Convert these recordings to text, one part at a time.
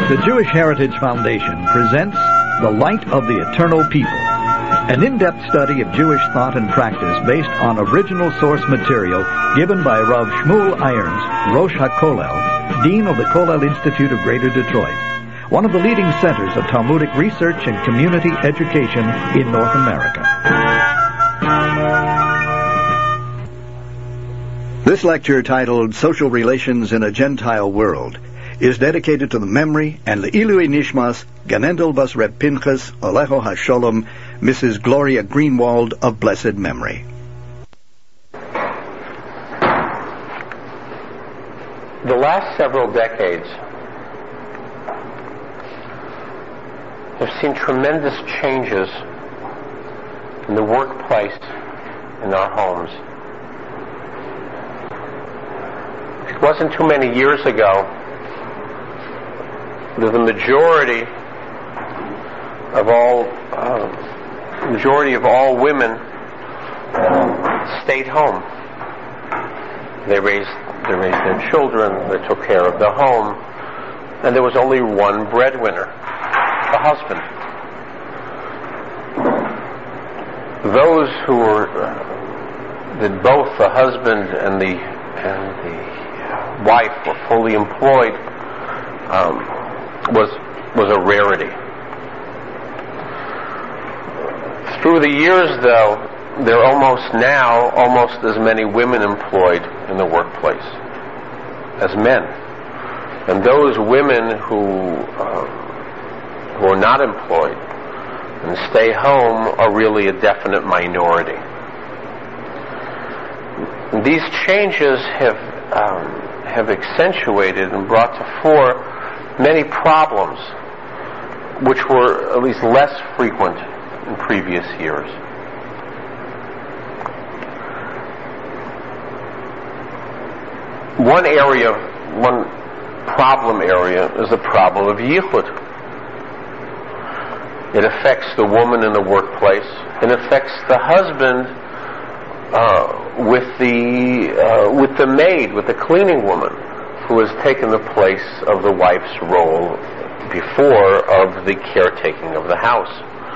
The Jewish Heritage Foundation presents The Light of the Eternal People, an in-depth study of Jewish thought and practice based on original source material given by Rav Shmuel Irons, Rosh HaKollel, Dean of the Kollel Institute of Greater Detroit, one of the leading centers of Talmudic research and community education in North America. This lecture, titled Social Relations in a Gentile World, is dedicated to the memory and Le'ilui Nishmas Ganendel Bas Reb Pinchas Alecho HaSholom, Mrs. Gloria Greenwald of blessed memory. The last several decades have seen tremendous changes in the workplace, in our homes. It wasn't too many years ago that the majority of all women stayed home. They raised their children, they took care of the home, and there was only one breadwinner, the husband. Those who were that both the husband and the wife were fully employed was a rarity. Through the years, though, there are almost as many women employed in the workplace as men. And those women who are not employed and stay home are really a definite minority. These changes have accentuated and brought to fore many problems which were at least less frequent in previous years. One problem area is the problem of yichud. It affects the woman in the workplace. It affects the husband with the maid, with the cleaning woman, who has taken the place of the wife's role before of the caretaking of the house.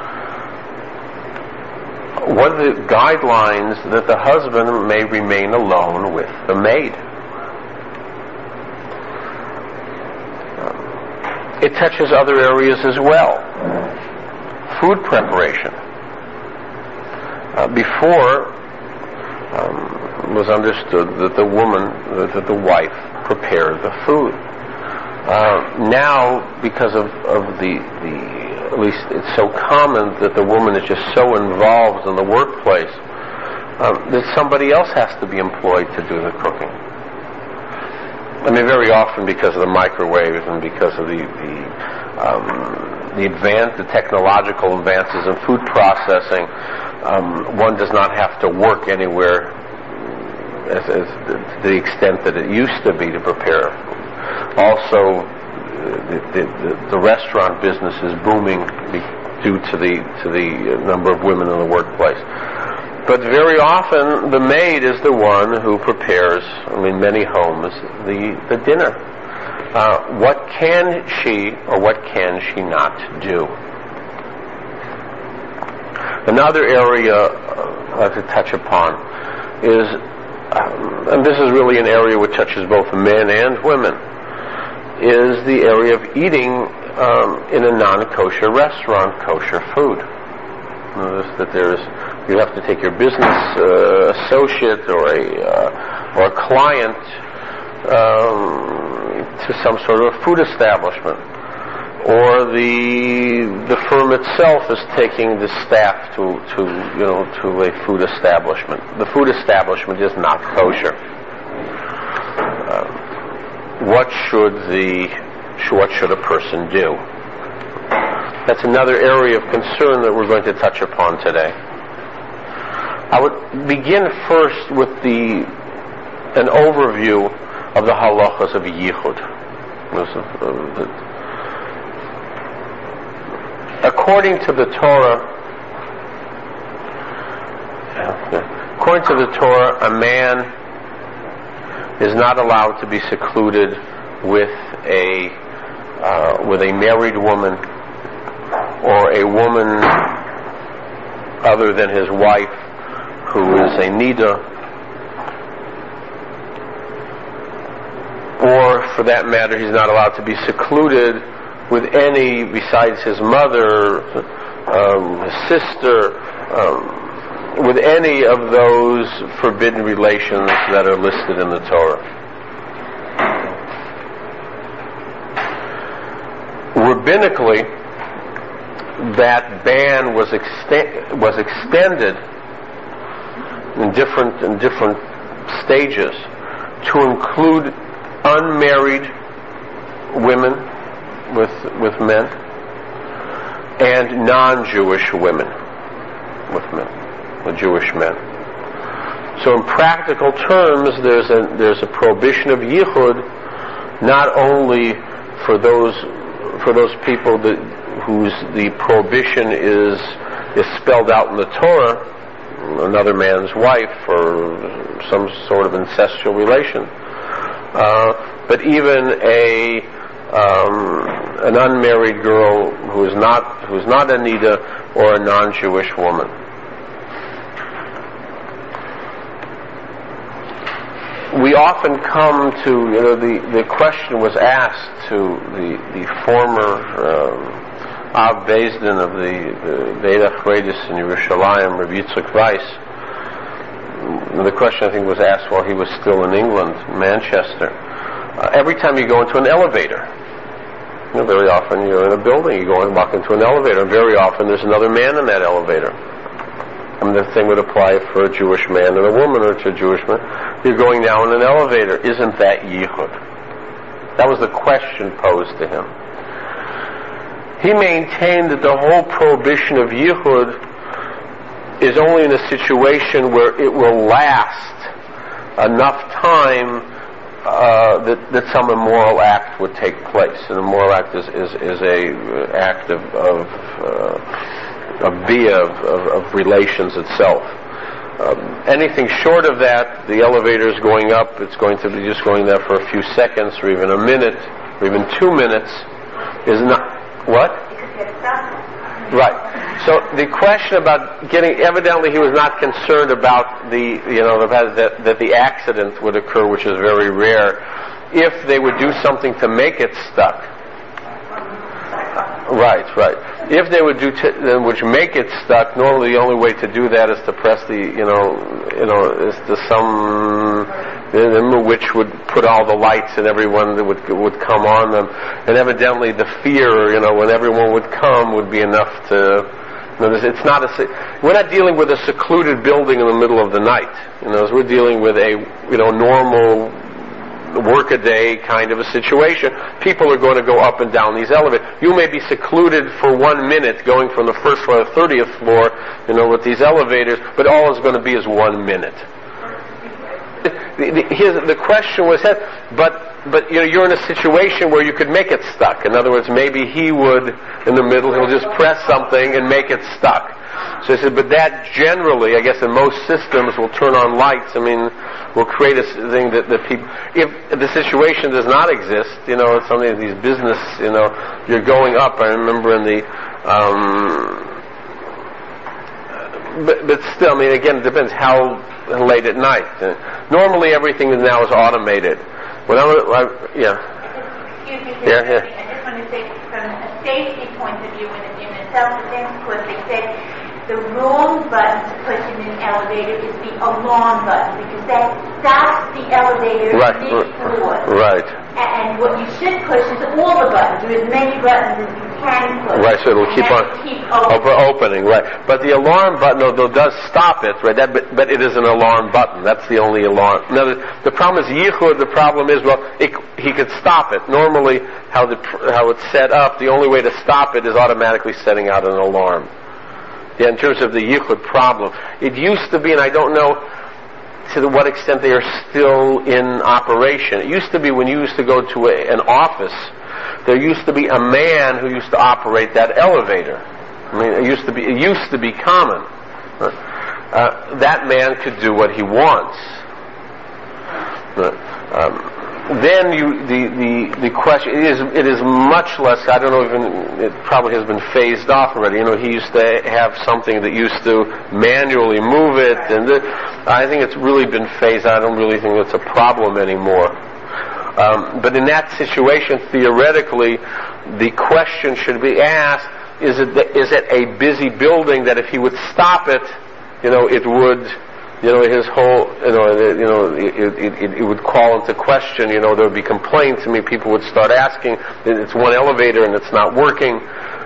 What are the guidelines that the husband may remain alone with the maid? It touches other areas as well. Food preparation. Before, it was understood that the wife prepared the food. Now, because of the at least it's so common that the woman is just so involved in the workplace that somebody else has to be employed to do the cooking. I mean, very often because of the microwave and because of the technological advances in food processing, one does not have to work anywhere as to the extent that it used to be to prepare. Also, the restaurant business is booming due to the number of women in the workplace. But very often, the maid is the one who prepares, in many homes, the dinner. What can she or what can she not do? Another area I'd like to touch upon is, and this is really an area which touches both men and women, is the area of eating in a non-kosher restaurant kosher food. Notice that you have to take your business associate or a client to some sort of food establishment, or the firm itself is taking the staff to a food establishment. The food establishment is not kosher. What should a person do? That's another area of concern that we're going to touch upon today. I would begin first with an overview of the halachas of yichud. According to the Torah, a man is not allowed to be secluded with a with a married woman or a woman other than his wife who is a nida, or for that matter he's not allowed to be secluded with any besides his mother, his sister, with any of those forbidden relations that are listed in the Torah. Rabbinically, that ban was extended in different stages to include unmarried women with men and non-Jewish women with men, with Jewish men. So in practical terms, there's a prohibition of yichud, not only for those people whose the prohibition is spelled out in the Torah, another man's wife or some sort of incestual relation, but even an unmarried girl who's not a nida or a non-Jewish woman. We often come to, the question was asked to the former Av Beis Din of the Beit HaChredis in Yerushalayim, Rabbi Yitzchak Weiss. The question I think was asked while he was still in England, Manchester. Every time you go into an elevator, very often you're in a building, you go and walk into an elevator, and very often there's another man in that elevator. I mean, the thing would apply for a Jewish man and a woman, or to a Jewish man. You're going now in an elevator. Isn't that yichud? That was the question posed to him. He maintained that the whole prohibition of yichud is only in a situation where it will last enough time that some immoral act would take place. An immoral act is a act of relations itself. Anything short of that, the elevator is going up, it's going to be just going there for a few seconds, or even a minute, or even 2 minutes, is not... What? Right. So the question about evidently he was not concerned about that the accident would occur, which is very rare, if they would do something to make it stuck. Right. If they would which make it stuck, normally the only way to do that is to press is to some which would put all the lights and everyone that would come on them, and evidently the fear, when everyone would come, would be enough to. It's not we're not dealing with a secluded building in the middle of the night. We're dealing with a normal work-a-day kind of a situation. People are going to go up and down these elevators. You may be secluded for 1 minute going from the first floor to the 30th floor, with these elevators, but all it's going to be is 1 minute. The question was, but you're in a situation where you could make it stuck. In other words, maybe he would, in the middle, he'll just press something and make it stuck. So he said, but that generally, I guess in most systems, will turn on lights. Will create a thing that people, if the situation does not exist, it's something of these business, you're going up. I remember in the, but still, again, it depends how late at night. Normally everything now is automated. Excuse me, I just want to say, from a safety point of view, in a self-defense course, they said the wrong button to push in an elevator is the alarm button, because that stops the elevator mid-floor. Right. And what you should push is all the buttons, or as many buttons as you can push. Right, so it'll keep opening. Right. But the alarm button, though, does stop it, right? But it is an alarm button. That's the only alarm. Now, the problem is yichud. The problem is, he could stop it. Normally, how it's set up, the only way to stop it is automatically setting out an alarm. Yeah, in terms of the yichud problem. It used to be, and I don't know to what extent they are still in operation. It used to be when you used to go to an office, there used to be a man who used to operate that elevator. It used to be common. That man could do what he wants. Then the question, it is much less, I don't know even, it probably has been phased off already. He used to have something that used to manually move it, and I think it's really been phased. I don't really think it's a problem anymore. But in that situation, theoretically, the question should be asked, is it a busy building that if he would stop it, it would, his whole, it would call into question, there would be complaints. People would start asking, it's one elevator and it's not working.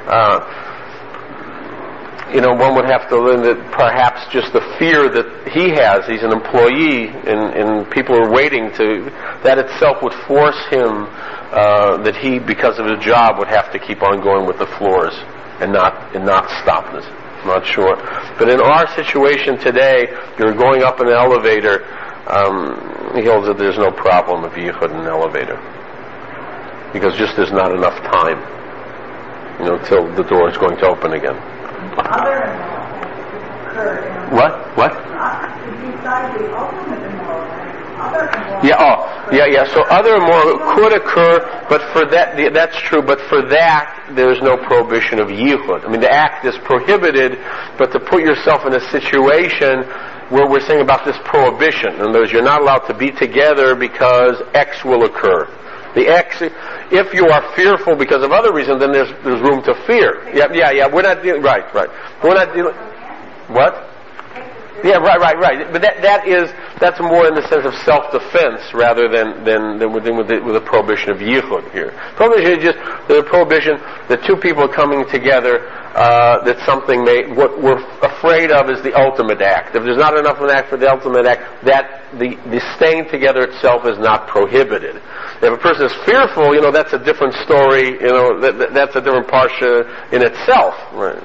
One would have to learn that perhaps just the fear that he has, he's an employee and people are waiting that itself would force him, that he, because of his job, would have to keep on going with the floors and not stop this. I'm not sure. But in our situation today, you're going up an elevator, he holds that there's no problem if you put an elevator. Because just there's not enough time, till the door is going to open again. Other immoral occurred in What? besides the ultimate immoral, other immoral. Yeah. So other immoral could occur, but for that's true. But for that, there's no prohibition of yichud. The act is prohibited, but to put yourself in a situation where we're saying about this prohibition, in other words, you're not allowed to be together because X will occur. The X, if you are fearful because of other reasons, then there's room to fear. Yeah. We're not dealing. Right. We're not dealing. What? Yeah, right. But that's more in the sense of self-defense rather than with the prohibition of yichud here. Prohibition is just the prohibition that two people are coming together, that something what we're afraid of is the ultimate act. If there's not enough of an act for the ultimate act, that the staying together itself is not prohibited. If a person is fearful, that's a different story. That's a different parsha in itself. Right.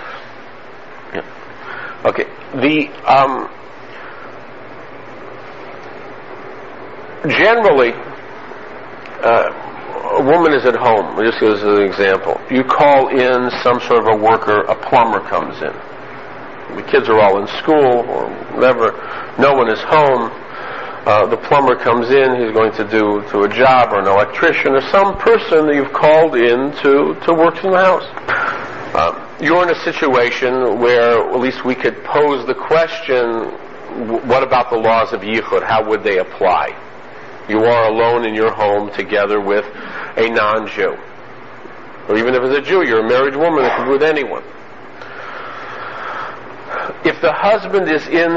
Yeah. Okay. Generally, a woman is at home. Just as an example, you call in some sort of a worker. A plumber comes in. The kids are all in school or whatever. No one is home. The plumber comes in. He's going to do a job, or an electrician, or some person that you've called in to work in the house. You're in a situation where at least we could pose the question, what about the laws of yichud? How would they apply? You are alone in your home together with a non-Jew. Or even if it's a Jew, you're a married woman, it can be with anyone. If the husband is in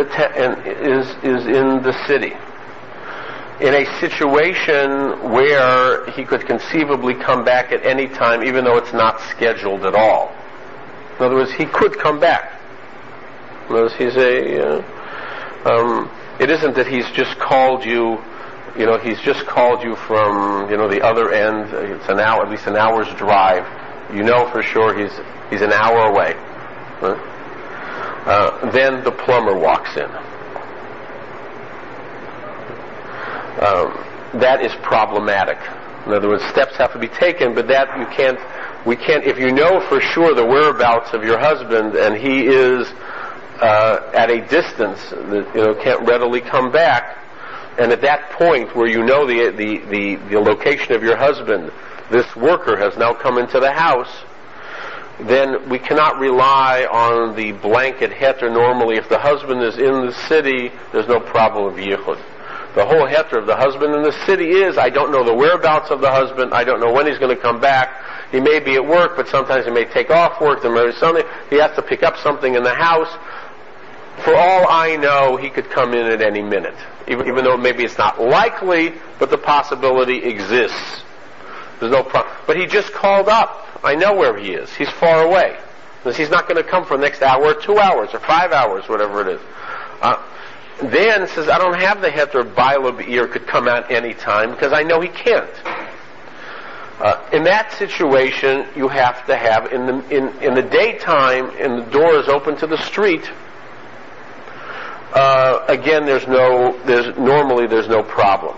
the city, in a situation where he could conceivably come back at any time, even though it's not scheduled at all. In other words, he could come back. In other words, it isn't that he's just called you, he's just called you from, the other end. It's at least an hour's drive. For sure he's an hour away. Then the plumber walks in. That is problematic. In other words, steps have to be taken, but that we can't, if you know for sure the whereabouts of your husband and he is at a distance that can't readily come back, and at that point where the location of your husband, this worker has now come into the house, then we cannot rely on the blanket heter. Normally, if the husband is in the city, there's no problem of yichud. The whole heter of the husband in the city is, I don't know the whereabouts of the husband, I don't know when he's going to come back. He may be at work, but sometimes he may take off work, there may be something, he has to pick up something in the house. For all I know, he could come in at any minute. Even though maybe it's not likely, but the possibility exists. There's no problem. But he just called up. I know where he is. He's far away. He's not going to come for the next hour, or 2 hours, or 5 hours, whatever it is. Then says, I don't have the heter Baila Be'ir could come out any time because I know he can't. In that situation, you have to have in the daytime, and the door is open to the street. Again, there's no problem.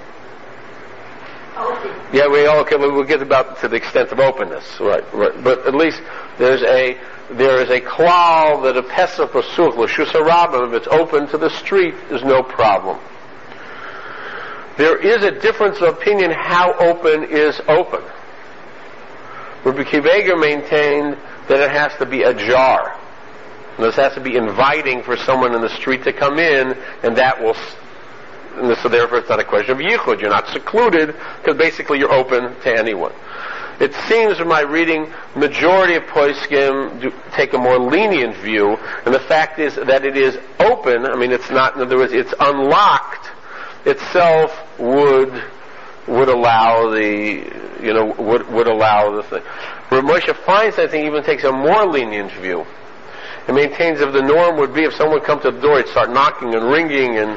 Yeah, we'll get to the extent of openness, right. But at least there is a klal that a pesach pasuch l'shus harabim, if it's open to the street, there's no problem. there is a difference of opinion how open is open. Rabbi Akiva Eiger maintained that it has to be ajar. This has to be inviting for someone in the street to come in, and that will, and so therefore it's not a question of yichud. You're not secluded, because basically you're open to anyone. It seems from my reading, majority of poskim take a more lenient view, and the fact is that it is open. I mean, it's not, in other words, it's unlocked itself would allow would allow the thing. Where Moshe Feinstein, I think, even takes a more lenient view. It maintains if the norm would be if someone would come to the door, he'd start knocking and ringing, and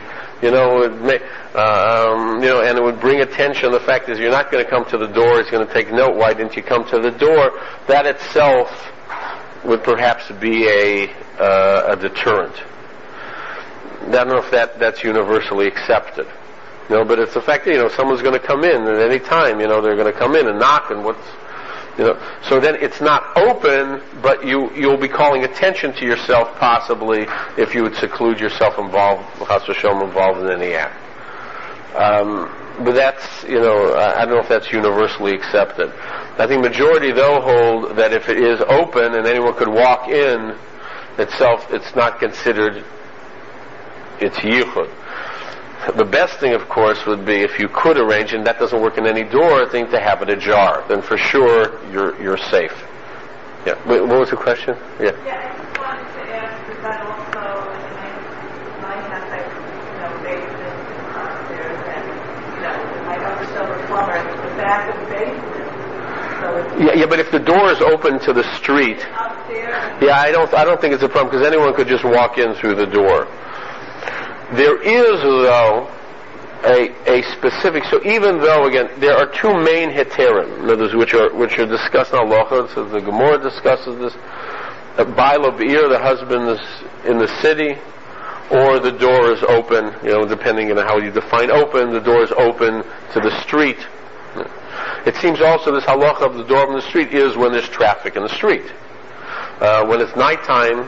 and it would bring attention. The fact is, you're not going to come to the door. He's going to take note. Why didn't you come to the door? That itself would perhaps be a deterrent. I don't know if that's universally accepted. But it's the fact that someone's going to come in at any time. They're going to come in and knock, and so then it's not open, but you'll be calling attention to yourself possibly if you would seclude yourself involved in any act. But that's, I don't know if that's universally accepted. I think majority though hold that if it is open and anyone could walk in itself, it's not considered, it's yichud. The best thing, of course, would be if you could arrange, and that doesn't work in any door, thing to have it ajar. Then for sure you're safe. Yeah. What was the question? Yeah. Yeah, I just wanted to ask, is that also in my house, basement upstairs, and my other silver plumber, it's the back of the basement. So Yeah, but if the door is open to the street, upstairs. Yeah, I don't think it's a problem because anyone could just walk in through the door. There is, though, a specific. So even though, again, there are two main heterim, which are discussed in Halacha. So the Gemara discusses this: Bailo Be'ir, the husband is in the city, or the door is open. Depending on how you define open, the door is open to the street. It seems also this halacha of the door on the street is when there's traffic in the street. When it's nighttime,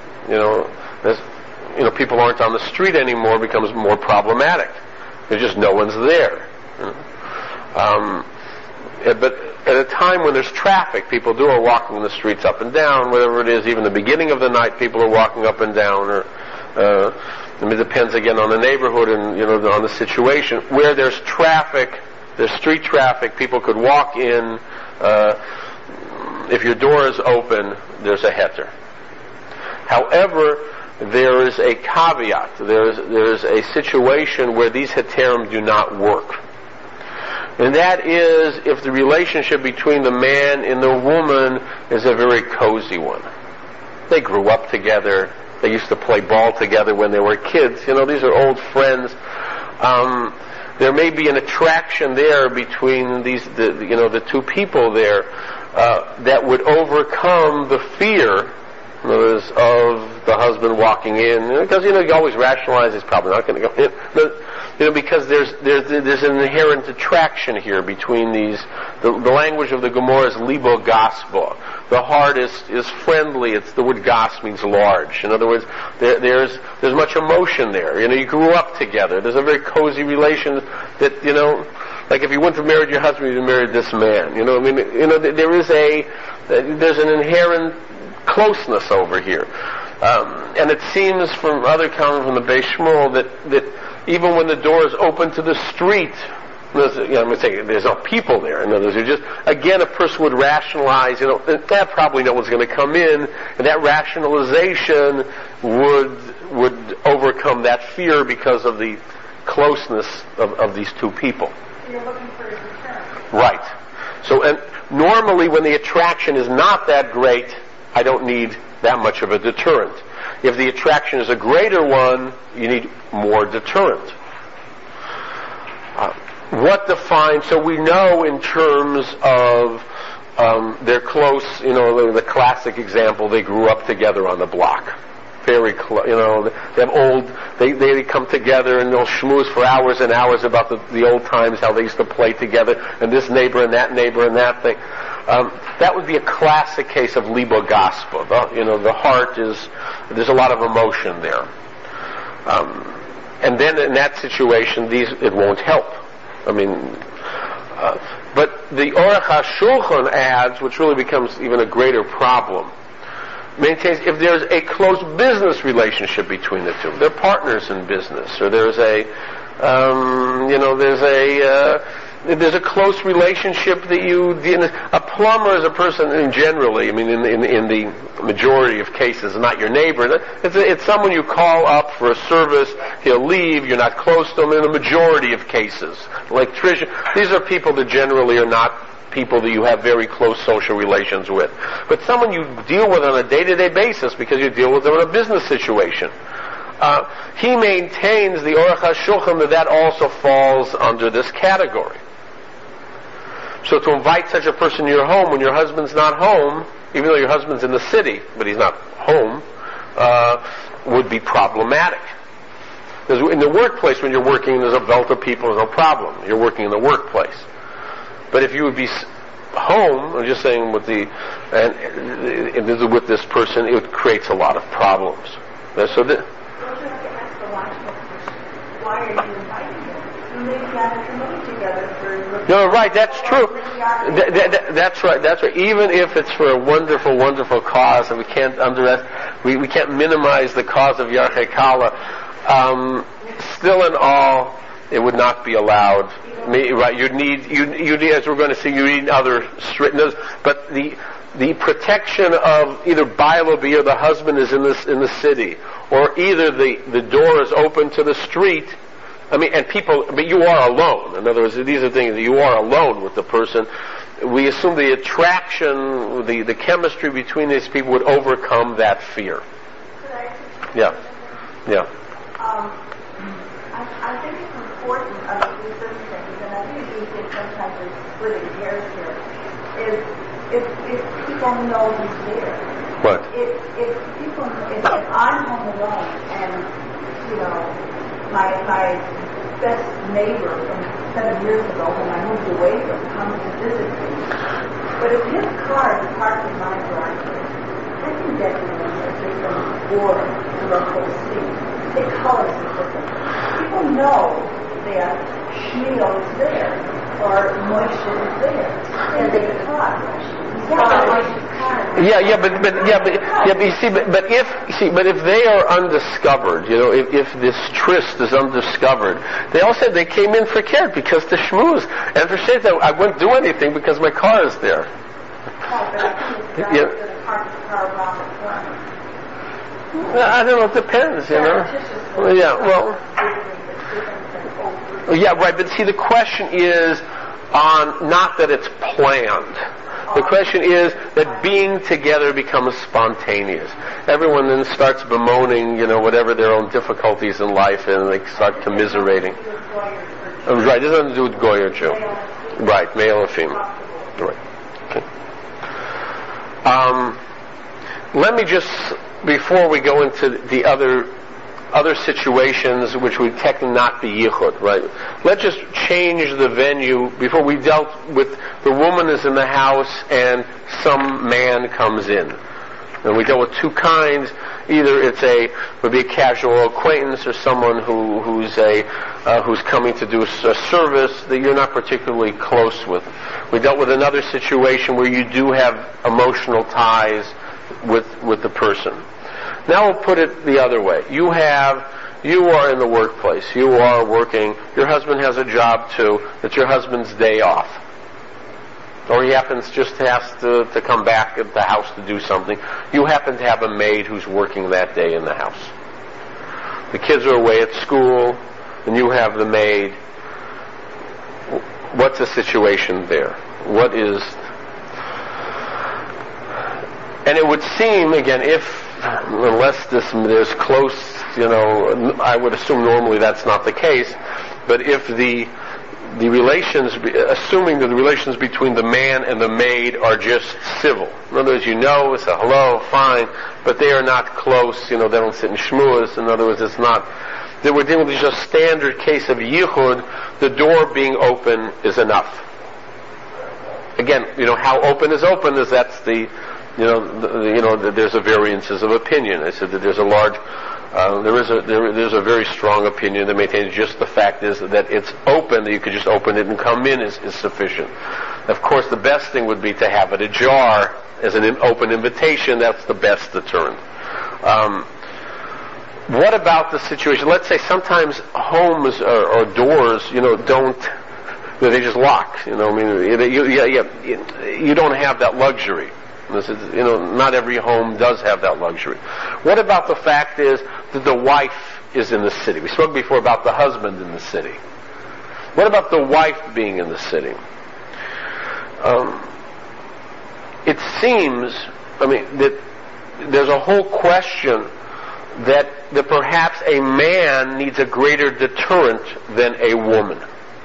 people aren't on the street anymore, becomes more problematic. There's just no one's there. But at a time when there's traffic, people are walking the streets up and down, whatever it is. Even the beginning of the night, people are walking up and down. Or it depends again on the neighborhood and on the situation. Where there's traffic, there's street traffic, people could walk in. If your door is open, there's a heter. However, there is a caveat. There is a situation where these heterim do not work. And that is if the relationship between the man and the woman is a very cozy one. They grew up together. They used to play ball together when they were kids. These are old friends. There may be an attraction there between the two people there that would overcome the fear of the husband walking in, because you always rationalize he's probably not going to go in, because there's an inherent attraction here between these. The language of the Gemara is libo gaspo. The heart is friendly. It's the word gas means large. In other words, there's much emotion there. You grew up together. There's a very cozy relation that like if you wouldn't have married your husband, you'd married this man. There's an inherent closeness over here, and it seems from other comments from the Beis Shmuel that even when the door is open to the street, there's no people there. In other words, a person would rationalize, that probably no one's going to come in, and that rationalization would overcome that fear because of the closeness of these two people. You're looking for a return. Right. So, and normally when the attraction is not that great, I don't need that much of a deterrent. If the attraction is a greater one, you need more deterrent. What defines, so we know in terms of they're close, the classic example, they grew up together on the block. Very close, they come together and they'll schmooze for hours and hours about the old times, how they used to play together, and this neighbor and that thing. That would be a classic case of libo gaspo. The heart there's a lot of emotion there. And then in that situation, it won't help. I mean, but the Aruch HaShulchan adds, which really becomes even a greater problem, maintains if there's a close business relationship between the two, they're partners in business, or there's a there's a close relationship that a plumber is a person, and generally, I mean, in the majority of cases, not your neighbor. It's someone you call up for a service. He'll leave. You're not close to him. In the majority of cases, electrician. These are people that generally are not people that you have very close social relations with, but someone you deal with on a day-to-day basis because you deal with them in a business situation. He maintains, the Aruch HaShulchan, that also falls under this category. So to invite such a person to your home when your husband's not home, even though your husband's in the city, but he's not home, would be problematic. Because in the workplace, when you're working, there's a belt of people, there's no problem. You're working in the workplace. But if you would be home, I'm just saying with this person, it creates a lot of problems. So don't you have to ask the logical question? Why are you inviting him? You may gather your money together for... No, right, that's true. That's right. Even if it's for a wonderful, wonderful cause, and we can't we can't minimize the cause of Yarchei Kala, still in all, it would not be allowed. Right, you need, as we're going to see, you need other strictness, but the protection of either Baal or the husband is in the city, or either the door is open to the street. I mean, but you are alone. In other words, these are things that you are alone with the person. We assume the attraction, the chemistry between these people would overcome that fear. Yeah. I think it's important of these things, and I think these things sometimes are splitting hairs here, is if people know he's there. What? If I'm home alone and, my best neighbor from 7 years ago when I moved away from comes to visit me, but if his car is parked in my driveway, I can get him a different order to the whole scene. It colors it different. People know that Shmuel is there or Moshe is there, and they talk. But if they are undiscovered, if this tryst is undiscovered, they all said they came in for care because the shmooze, and for sure I wouldn't do anything because my car is there. I don't know. It depends, right. But see, the question is on not that it's planned. The question is that being together becomes spontaneous. Everyone then starts bemoaning, whatever their own difficulties in life, and they start commiserating. Right, it doesn't have to do with Goy or Jew. Right, male or female. Right. Okay. Let me just, before we go into the other situations which would technically not be yichud, right? Let's just change the venue. Before we dealt with the woman is in the house and some man comes in. And we dealt with two kinds. Either would be a casual acquaintance or someone who's coming to do a service that you're not particularly close with. We dealt with another situation where you do have emotional ties with the person. Now we'll put it the other way. You are in the workplace. You are working. Your husband has a job too. It's your husband's day off. Or he happens just to come back at the house to do something. You happen to have a maid who's working that day in the house. The kids are away at school, and you have the maid. What's the situation there? What is... And it would seem, again, unless there's close, I would assume normally that's not the case, but if the relations, assuming that the relations between the man and the maid are just civil. In other words, it's a hello, fine, but they are not close, they don't sit in shmuas. In other words, it's not, they were dealing with just a standard case of yichud, the door being open is enough. Again, how open is open is that's there's a variances of opinion. I said that there's a large There's a very strong opinion that maintains just the fact is that it's open, that you could just open it and come in is sufficient. Of course, the best thing would be to have it ajar as an open invitation. That's the best deterrent. What about the situation? Let's say sometimes homes or doors, don't. They just lock. You don't have that luxury. Not every home does have that luxury. What about the fact is that the wife is in the city? We spoke before about the husband in the city. What about the wife being in the city? It seems, that there's a whole question that perhaps a man needs a greater deterrent than a woman.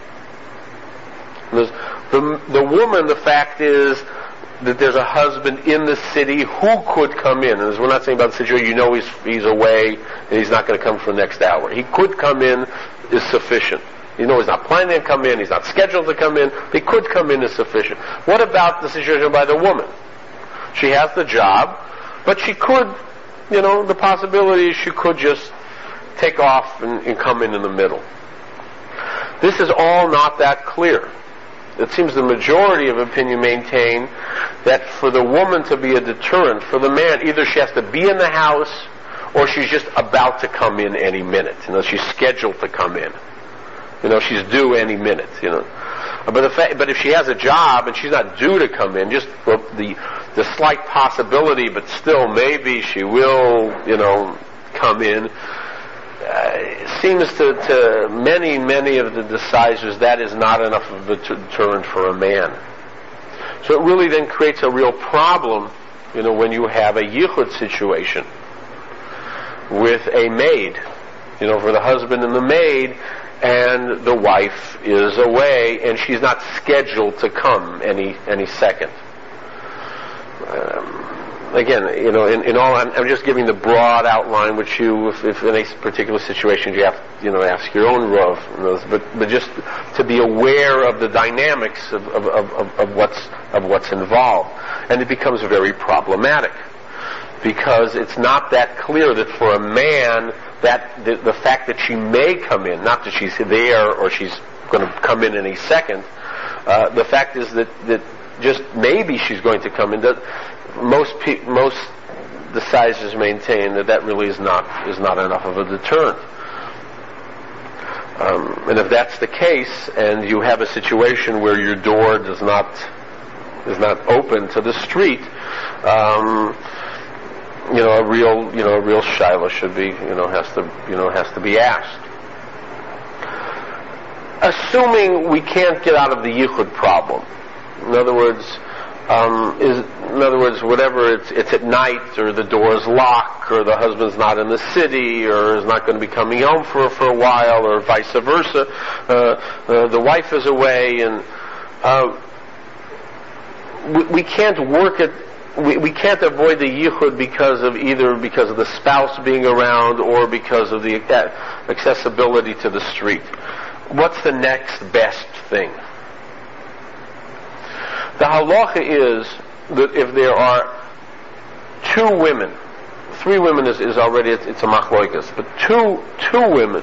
The woman, the fact is that there's a husband in the city who could come in. And as we're not saying about the situation, he's away and he's not going to come for the next hour. He could come in is sufficient. He's not planning to come in, he's not scheduled to come in, but he could come in is sufficient. What about the situation by the woman? She has the job, but she could, the possibility is she could just take off and come in the middle. This is all not that clear. It seems the majority of opinion maintain that for the woman to be a deterrent, for the man, either she has to be in the house or she's just about to come in any minute. She's scheduled to come in. She's due any minute. But if she has a job and she's not due to come in, just the slight possibility, but still maybe she will, come in. Seems to many of the decisors that is not enough of a deterrent for a man. So it really then creates a real problem, when you have a yichud situation with a maid, for the husband and the maid, and the wife is away and she's not scheduled to come any second. Again, in all, I'm just giving the broad outline, which if in a particular situation you have, ask your own Rav, but just to be aware of the dynamics of what's involved, and it becomes very problematic because it's not that clear that for a man that the fact that she may come in, not that she's there or she's going to come in any second, the fact is that just maybe she's going to come in. Most decisors maintain that really is not enough of a deterrent. And if that's the case, and you have a situation where your door is not open to the street, a real shiloh should be has to be asked. Assuming we can't get out of the yichud problem, in other words, whatever it's at night, or the door's locked, or the husband's not in the city, or is not going to be coming home for a while, or vice versa. The wife is away, and we can't work it. We can't avoid the yichud because of the spouse being around or because of the accessibility to the street. What's the next best thing? The halacha is that if there are two women, 3 women is already, it's a machloikas, but two women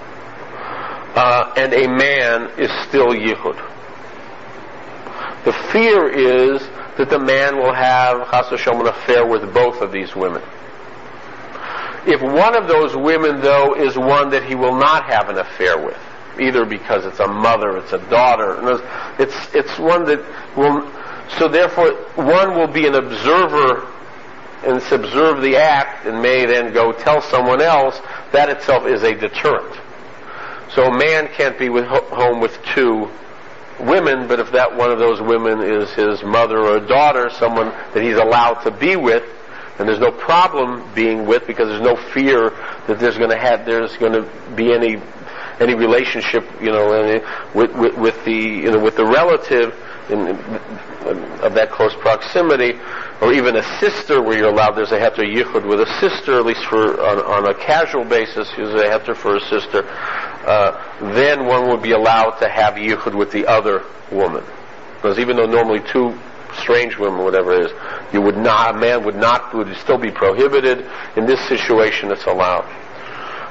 and a man is still yichud. The fear is that the man will have chas v'shalom an affair with both of these women. If one of those women, though, is one that he will not have an affair with, either because it's a mother, it's a daughter, it's one that will, so therefore one will be an observer and observe the act and may then go tell someone else. That itself is a deterrent. So a man can't be home with 2 women, but if that one of those women is his mother or daughter, someone that he's allowed to be with, and there's no problem being with because there's no fear that there's going to be any relationship, with the relative of that close proximity, or even a sister where you're allowed. There's a heter yichud with a sister, at least on a casual basis. There's a heter for a sister. Then one would be allowed to have yichud with the other woman, because even though normally 2 strange women, whatever it is, a man would still be prohibited. In this situation, it's allowed.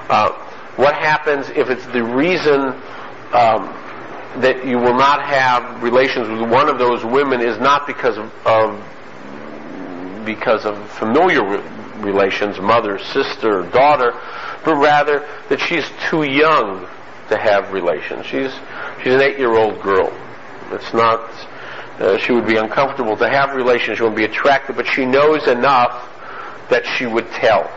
What happens if it's the reason that you will not have relations with one of those women is not because of familiar relations, mother, sister, daughter, but rather that she's too young to have relations. She's an 8-year-old girl. It's not. She would be uncomfortable to have relations. She wouldn't be attracted, but she knows enough that she would tell.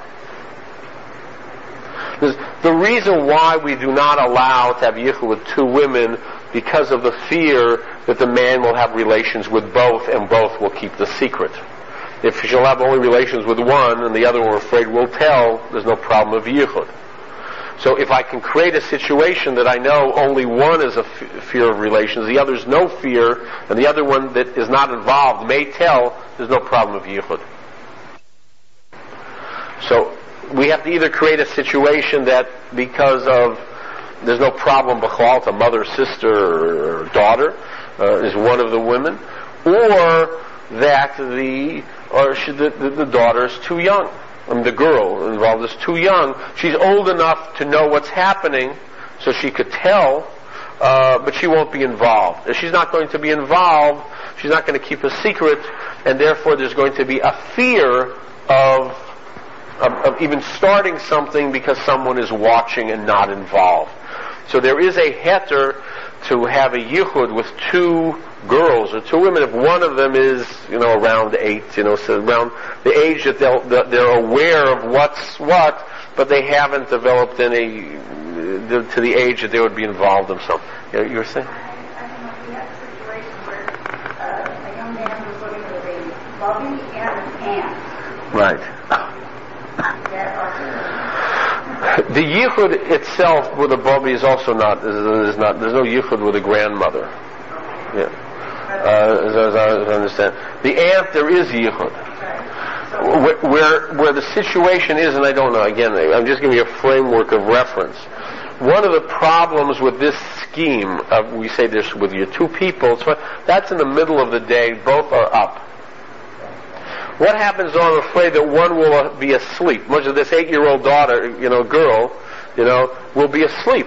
The reason why we do not allow to have yichud with 2 women because of the fear that the man will have relations with both and both will keep the secret. If she'll have only relations with one and the other we're afraid will tell, there's no problem of yichud. So if I can create a situation that I know only one is a fear of relations, the other's no fear, and the other one that is not involved may tell, there's no problem of yichud. So we have to either create a situation that because of there's no problem b'chlal to mother, sister, or daughter is one of the women, or that the daughter is too young. The girl involved is too young. She's old enough to know what's happening, so she could tell, but she won't be involved. If she's not going to be involved, she's not going to keep a secret, and therefore there's going to be a fear of even starting something because someone is watching and not involved. So there is a heter to have a yichud with 2 girls or 2 women if one of them is, around 8, so around the age that they're aware of what's what, but they haven't developed to the age that they would be involved in something. You were saying? I don't know if we have a situation where a young man was living with a bubby and an aunt. Right. The yichud itself with a bubby is also not. There's no yichud with a grandmother. Yeah. As I understand, the aunt there is yichud. Where the situation is, and I don't know. Again, I'm just giving you a framework of reference. One of the problems with this scheme of we say this with your 2 people, that's in the middle of the day. Both are up. What happens though, I'm afraid that one will be asleep. Much of this 8-year-old daughter, girl, will be asleep.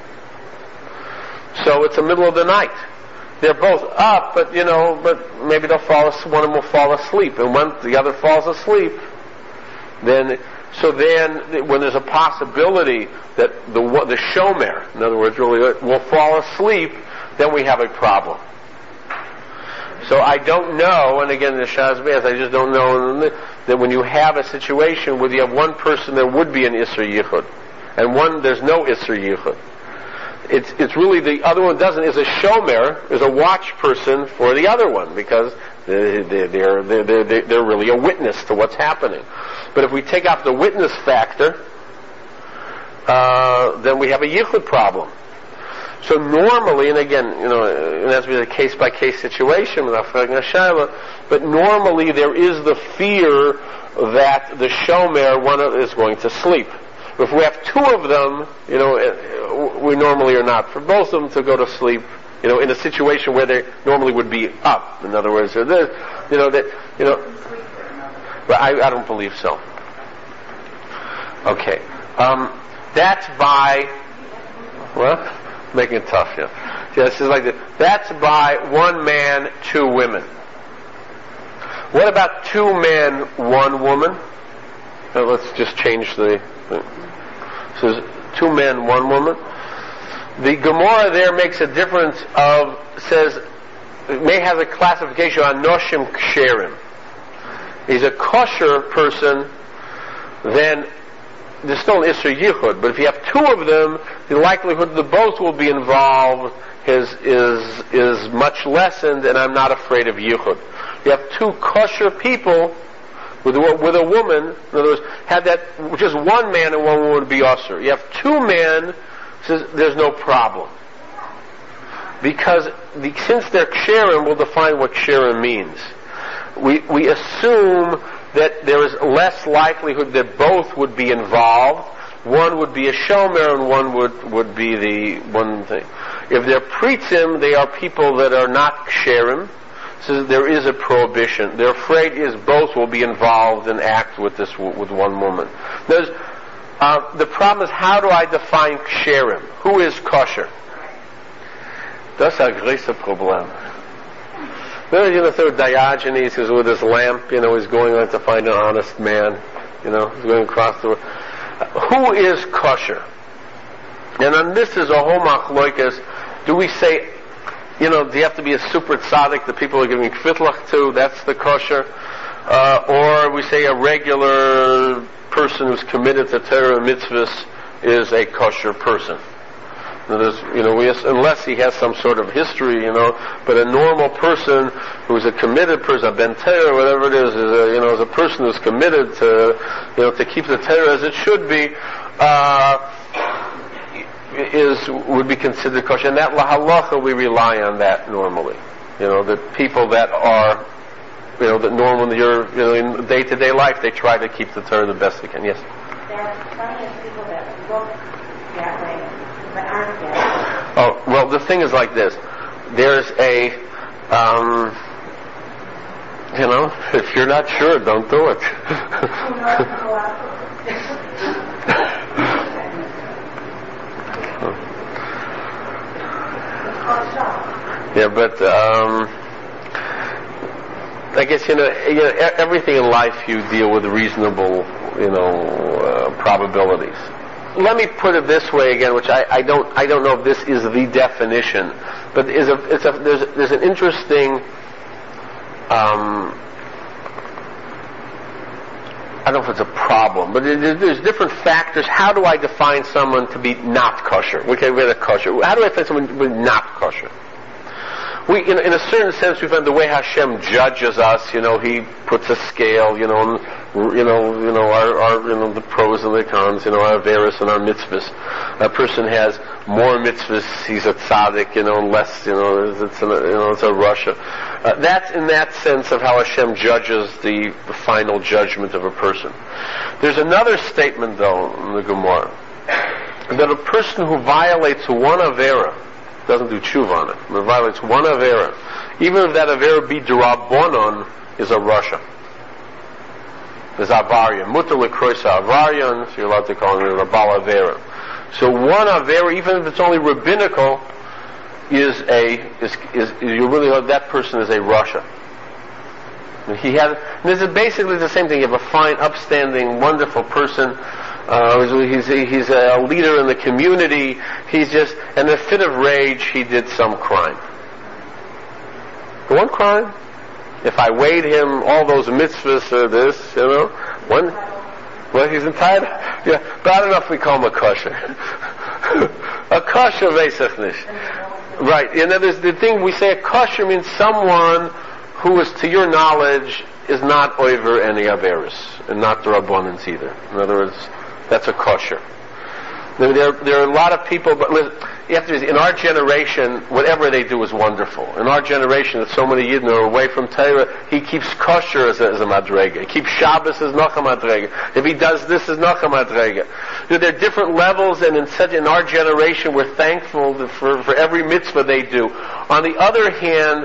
So it's the middle of the night. They're both up, but maybe they'll fall asleep. One of them will fall asleep, and when the other falls asleep, then when there's a possibility that the shomer, in other words, really will fall asleep, then we have a problem. So I don't know, and again the Shazbaz, I just don't know that when you have a situation where you have one person there would be an Isser Yichud, and one there's no Isser Yichud. It's really the other one doesn't, is a shomer, is a watch person for the other one, because they're really a witness to what's happening. But if we take out the witness factor, then we have a Yichud problem. So normally, and again, it has to be a case-by-case situation, but normally there is the fear that the shomer, one is going to sleep. If we have 2 of them, we normally are not for both of them to go to sleep, in a situation where they normally would be up. In other words, I don't believe so. Okay. That's by, making it tough, yeah. It's like that. That's by 1 man, 2 women. What about 2 men, 1 woman? Let's just change the. So 2 men, 1 woman. The Gemara there makes a difference may have a classification on Noshim Ksherim. He's a kosher person, then there's still an Isser Yichud, but if you have 2 of them, the likelihood that both will be involved is much lessened, and I'm not afraid of Yichud. You have 2 kosher people with a woman, in other words, had that just 1 man and 1 woman would be Usher. You have 2 men, says there's no problem. Because since they're Ksherim, we'll define what Ksherim means. We assume that there is less likelihood that both would be involved. One would be a shomer and one would be the one thing. If they're pritzim, they are people that are not ksherim. So there is a prohibition. They're afraid both will be involved and act with one woman. The problem is, how do I define ksherim? Who is kosher? Das ist ein größer Problem. So Diogenes is with his lamp, he's going on to find an honest man, he's going across the world. Who is kosher? And on this is a whole machloikas. Do we say, do you have to be a super tzaddik that people are giving kvitlach to, that's the kosher? Or we say a regular person who's committed to Torah mitzvahs is a kosher person. Unless he has some sort of history, but a normal person who's a committed person, a ben Torah, whatever it is a person who's committed to keep the Torah as it should be, would be considered kosher. And that lahalacha, we rely on that normally. The people that are, that normally in day-to-day life, they try to keep the Torah the best they can. Yes? There are plenty of people that look that way, but aren't that. Oh, well, the thing is like this. There's a, if you're not sure, don't do it. Yeah, but I guess everything in life you deal with reasonable probabilities. Let me put it this way again, which I don't know if this is the definition, but there's an interesting. I don't know if it's a problem, but there's different factors. How do I define someone to be not kosher? We can get a kosher. How do I define someone to be not kosher? We, in a certain sense, we find the way Hashem judges us. He puts a scale. Our the pros and the cons. Our averos and our mitzvahs. A person has more mitzvahs, he's a tzaddik. Less. It's a rasha. That's in that sense of how Hashem judges the final judgment of a person. There's another statement, though, in the Gemara, that a person who violates one avera, doesn't do tshuva on it, but violates one avera, even if that avera be d'Rabbanan, is a rasha. There's avaryan. Mutar l'kroisa avaryan, so you're allowed to call him a bal avera. So one avera, even if it's only rabbinical, is you really know that person is a rasha. This is basically the same thing. You have a fine, upstanding, wonderful person. He's a leader in the community. He's just, in a fit of rage, he did some crime. One crime. If I weighed him, all those mitzvahs or this, he's entitled. Yeah, but I don't know if we call him a kosher. A kosher veisach nish. Right. And then there's the thing, we say a kosher means someone who is, to your knowledge, is not over any averis, and not the Rabbanans either. In other words, that's a kosher. There are a lot of people, but listen, you have to, in our generation, whatever they do is wonderful. In our generation, that so many Yidden are away from Torah, he keeps kosher as a madrega. He keeps Shabbos as nacha madrega. If he does this as nacha madrega. There are different levels, and in our generation, we're thankful for every mitzvah they do. On the other hand,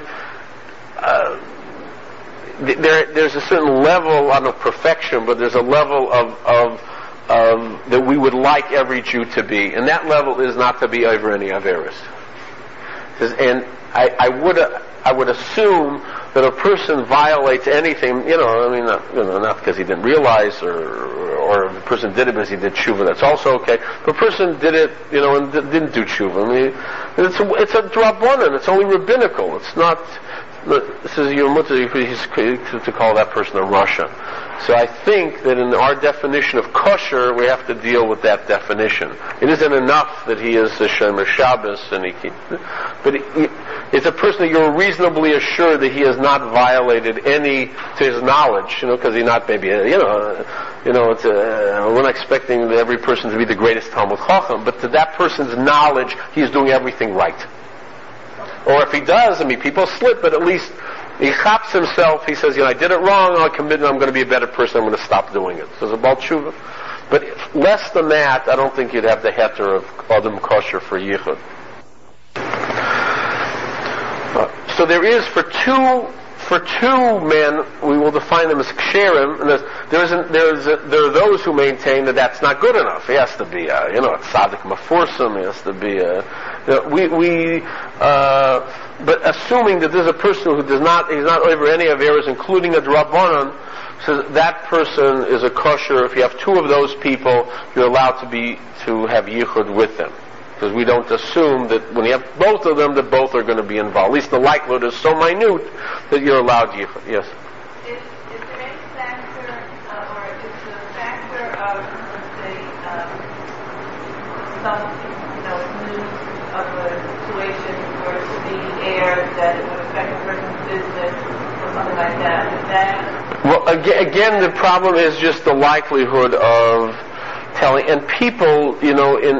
there's a certain level, I don't know perfection, but there's a level of that we would like every Jew to be, and that level is not to be over any averis. And I would assume that a person violates anything, not because he didn't realize, or the person did it because he did tshuva, that's also okay. But a person did it, and didn't do tshuva. It's a drabonan, it's only rabbinical. It's not. This is your mutter, to call that person a rasha. So I think that in our definition of kosher, we have to deal with that definition. It isn't enough that he is a Shomer Shabbos and he keeps, but it's a person that you're reasonably assured that he has not violated any, to his knowledge, because he's not maybe, we're not expecting every person to be the greatest Talmud Chacham, but to that person's knowledge, he's doing everything right. Or if he does, people slip, but at least he chaps himself, he says, I did it wrong, I'm going to be a better person, I'm going to stop doing it. So it's about tshuva. But less than that, I don't think you'd have the heter of Adam kosher for yichud. So there is, for two for two men, we will define them as ksherim, and there are those who maintain that that's not good enough. He has to be a tzaddik mafursim. He has to be but assuming that there's a person who he's not over any of errors, including a drabanan, so that person is a kosher. If you have two of those people, you're allowed to have yichud with them. Because we don't assume that when you have both of them, that both are going to be involved. At least the likelihood is so minute that you're allowed yichud. Yes? Is there any factor, or is the factor of, let's say, some, news of a situation where it's to be aired that it would affect a person's business or something like that? Is that... Well, again, the problem is just the likelihood of telling, and people, in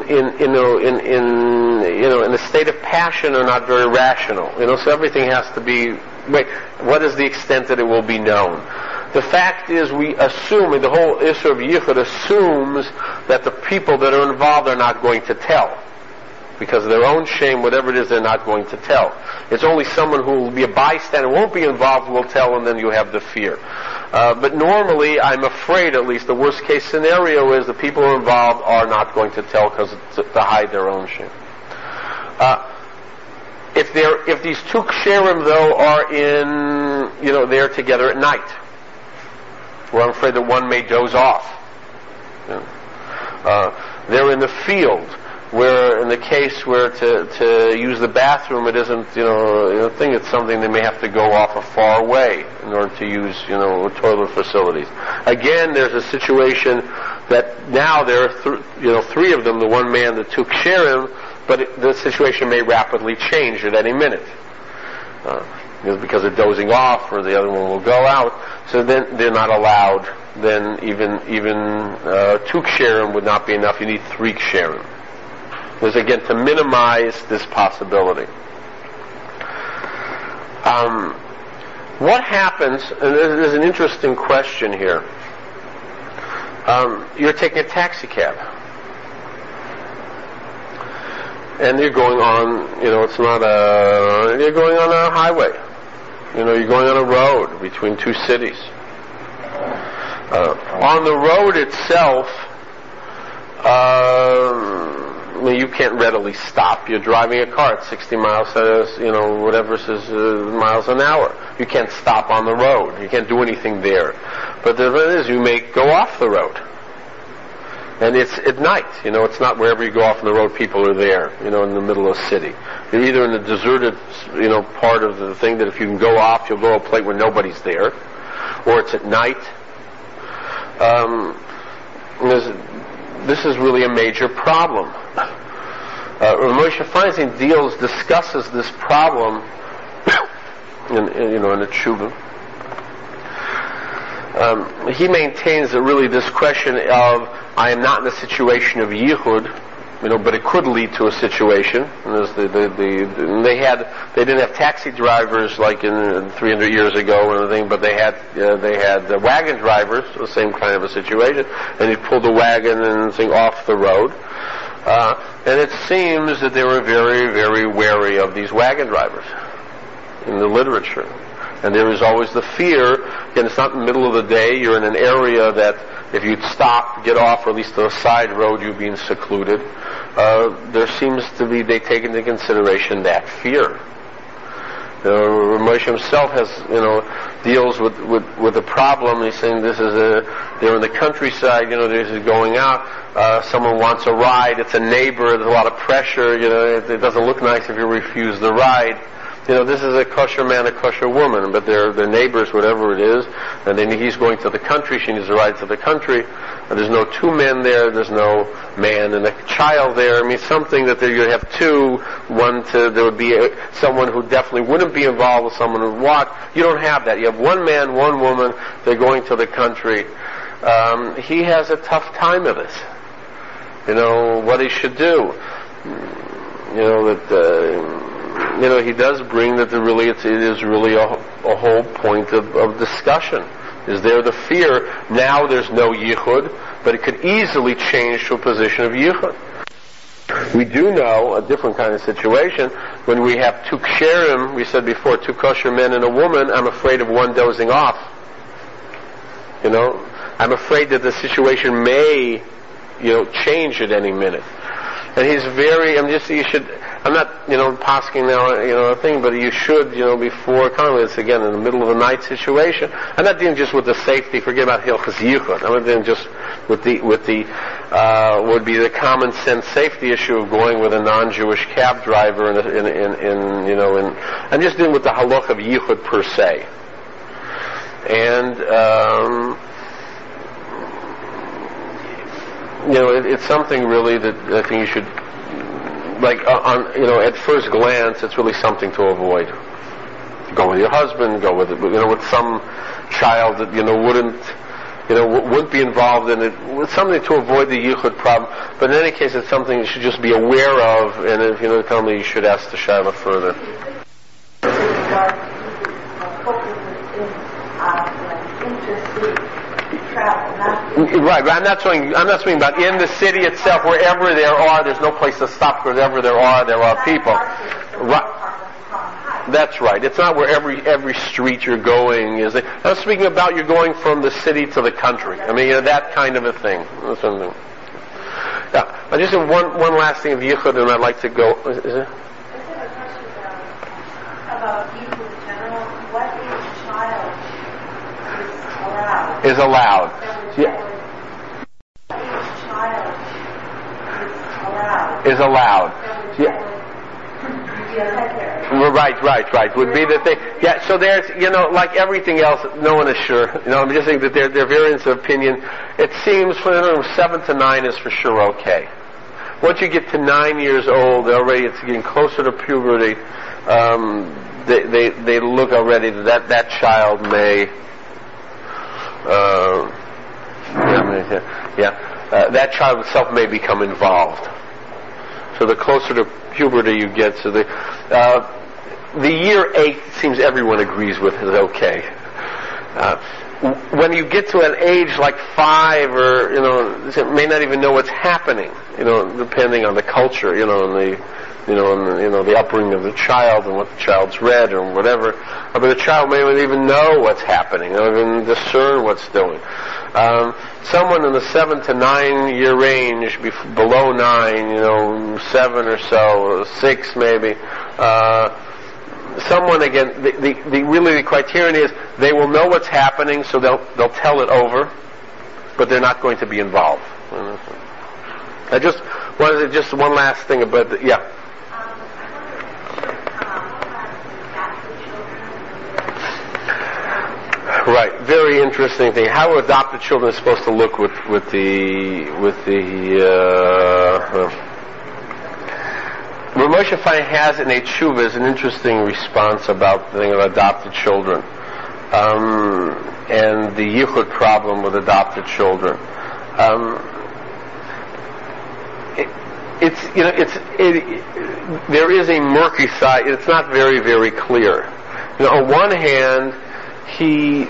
a state of passion are not very rational. So everything has to be. What is the extent that it will be known? The fact is, we assume, the whole issue of yichud assumes that the people that are involved are not going to tell. Because of their own shame, whatever it is, they're not going to tell. It's only someone who will be a bystander, won't be involved, will tell, and then you have the fear. But normally, I'm afraid, at least, the worst case scenario is the people who are involved are not going to tell because to hide their own shame. If these two ksherim, though, are they're together at night, well, I'm afraid that one may doze off. They're in the field, where in the case where to use the bathroom, it isn't thing. It's something they may have to go off a far way in order to use toilet facilities. Again, there's a situation that now there are three of them, the one man, the two ksherim, but the situation may rapidly change at any minute. Because they're dozing off, or the other one will go out. So then they're not allowed. Then even two ksherim would not be enough. You need three ksherim. Was again to minimize this possibility. What happens, and there's an interesting question here. You're taking a taxi cab. And you're going on, you're going on a highway. You're going on a road between two cities. On the road itself, you can't readily stop. You're driving a car at 60 miles, miles an hour. You can't stop on the road. You can't do anything there. But the thing is, you may go off the road. And it's at night. It's not wherever you go off on the road, people are there, in the middle of the city. You're either in a deserted, part of the thing that if you can go off, you'll go to a place where nobody's there. Or it's at night. This is really a major problem. Moshe Feinstein discusses this problem in a tshuva. He maintains that really this question of I am not in a situation of yichud, but it could lead to a situation. And they didn't have taxi drivers like in 300 years ago or anything, but they had wagon drivers, the same kind of a situation. And he pulled the wagon and thing off the road. And it seems that they were very, very wary of these wagon drivers in the literature. And there is always the fear, again, it's not in the middle of the day, you're in an area that if you'd stop, get off, or at least on a side road, you're being secluded. There seems to be, they take into consideration that fear. Moshe himself has, deals with the problem. He's saying they're in the countryside, this is going out, someone wants a ride, it's a neighbor, there's a lot of pressure, it doesn't look nice if you refuse the ride. This is a kosher man, a kosher woman, but they're neighbors, whatever it is, and then he's going to the country, she needs to ride to the country, and there's no two men there, there's no man and a child there. Something that you have two, there would be someone who definitely wouldn't be involved with someone who would watch. You don't have that. You have one man, one woman, they're going to the country. He has a tough time of it. What he should do. He does bring that it is really a whole point of discussion. Is there the fear? Now there's no yichud, but it could easily change to a position of yichud. We do know a different kind of situation when we have two ksherim, we said before, two kosher men and a woman. I'm afraid of one dozing off. I'm afraid that the situation may, change at any minute. And he's I'm not, posking now, a thing, but you should, before, it's again in the middle of a night situation. I'm not dealing just with the safety, forget about Hilchos Yichud. I'm not dealing just with the would be the common sense safety issue of going with a non-Jewish cab driver I'm just dealing with the halach of Yichud per se. And, it's something really that I think you should, at first glance, it's really something to avoid. Go with your husband, go with some child that, wouldn't be involved in it. It's something to avoid the yichud problem. But in any case, it's something you should just be aware of, and if tell me, you should ask the Shaila further. Right. I'm not speaking about in the city itself. Wherever there's no place to stop. Wherever there are people. Right. That's right. It's not where every street you're going is. I'm speaking about you're going from the city to the country. That kind of a thing. That's something. Yeah. I just have one last thing of yichud, and I'd like to go. Is it? I have a question about yichud in general. What age child is allowed? Is allowed. Yeah. Right. Would be that they. Yeah. So there's, like everything else, no one is sure. I'm just saying that there are variants of opinion. It seems from 7 to 9 is for sure okay. Once you get to 9 years old, already it's getting closer to puberty. They look already that child may. That child itself may become involved. So the closer to puberty you get, so the year 8 seems everyone agrees with is okay. When you get to an age like 5, or may not even know what's happening, depending on the culture, and the upbringing of the child and what the child's read or whatever. But the child may not even know what's happening, or even discern what's doing. Someone in the 7 to 9 year range, below 9, 7 or so, 6 maybe. Someone again, the criterion is they will know what's happening, so they'll tell it over, but they're not going to be involved. I just wanted just one last thing about Right, very interesting thing. How adopted children are supposed to look with the Rav Moshe Fine has in a tshuva is an interesting response about the thing of adopted children, and the yichud problem with adopted children. There is a murky side. It's not very, very clear. On one hand, he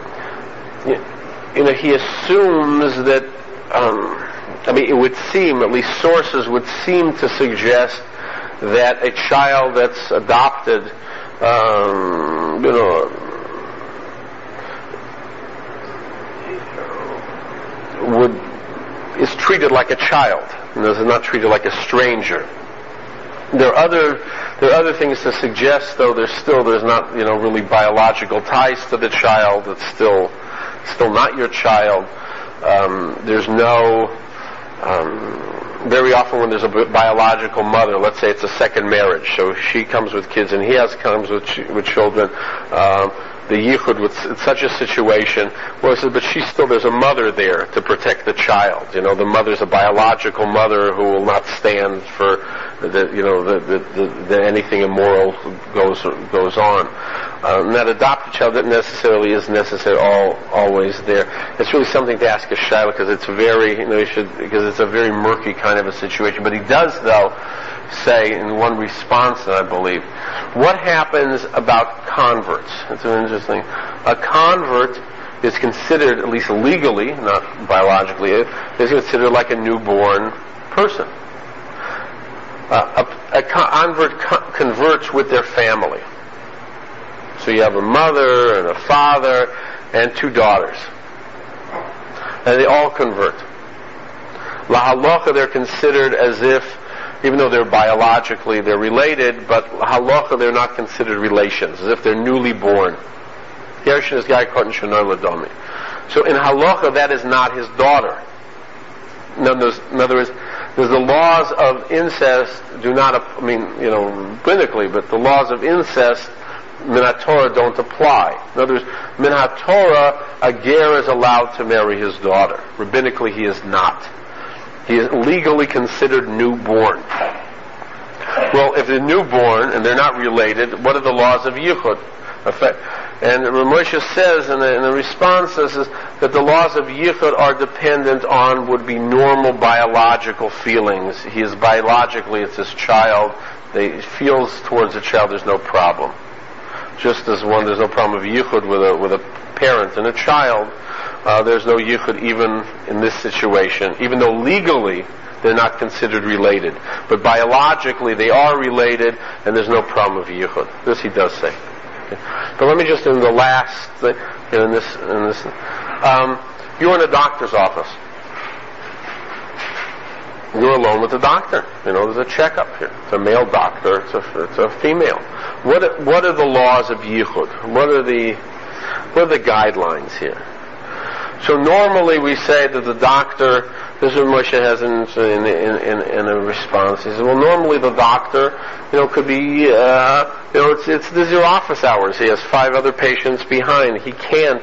assumes that. It would seem, at least sources would seem to suggest that a child that's adopted, is treated like a child, is not treated like a stranger. There are other things to suggest, though. There's not really biological ties to the child. It's still not your child. There's no. Very often when there's a biological mother, let's say it's a second marriage, so she comes with kids and he comes with children, the yichud with such a situation, but there's a mother there to protect the child. The mother's a biological mother who will not stand for anything immoral goes on. That adopted child that necessarily is always there. It's really something to ask a shaila because it's because it's a very murky kind of a situation. But he does, though, say in one response, I believe, what happens about converts? It's interesting. A convert is considered, at least legally, not biologically, is considered like a newborn person. A convert converts with their family. So you have a mother and a father and 2 daughters. And they all convert. La halacha, they're considered as if, even though they're biologically, they're related, but halacha, they're not considered relations, as if they're newly born. So in halacha, that is not his daughter. In other words, the laws of incest do not, biblically, but the laws of incest, min haTorah, don't apply. In other words, min haTorah, a ger is allowed to marry his daughter. Rabbinically, he is not. He is legally considered newborn. Well, if they're newborn and they're not related, what are the laws of yichud? And Ramosha says in the responses is that the laws of yichud are dependent on would be normal biological feelings. He is biologically, it's his child. He feels towards the child, there's no problem. Just as there's no problem of yichud with a parent and a child, there's no yichud even in this situation, even though legally they're not considered related. But biologically they are related, and there's no problem of yichud. This he does say. Okay. But let me just, in the last, you're in a doctor's office. You're alone with the doctor. There's a checkup here. It's a male doctor. It's a female. What are the laws of yichud? What are the guidelines here? So normally we say that the doctor, this is what Moshe has in a response. He says, well, normally the doctor, could be, this is your office hours. He has 5 other patients behind. He can't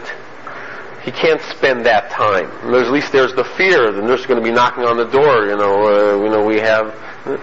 spend that time. At least there's the fear. The nurse is going to be knocking on the door. We have,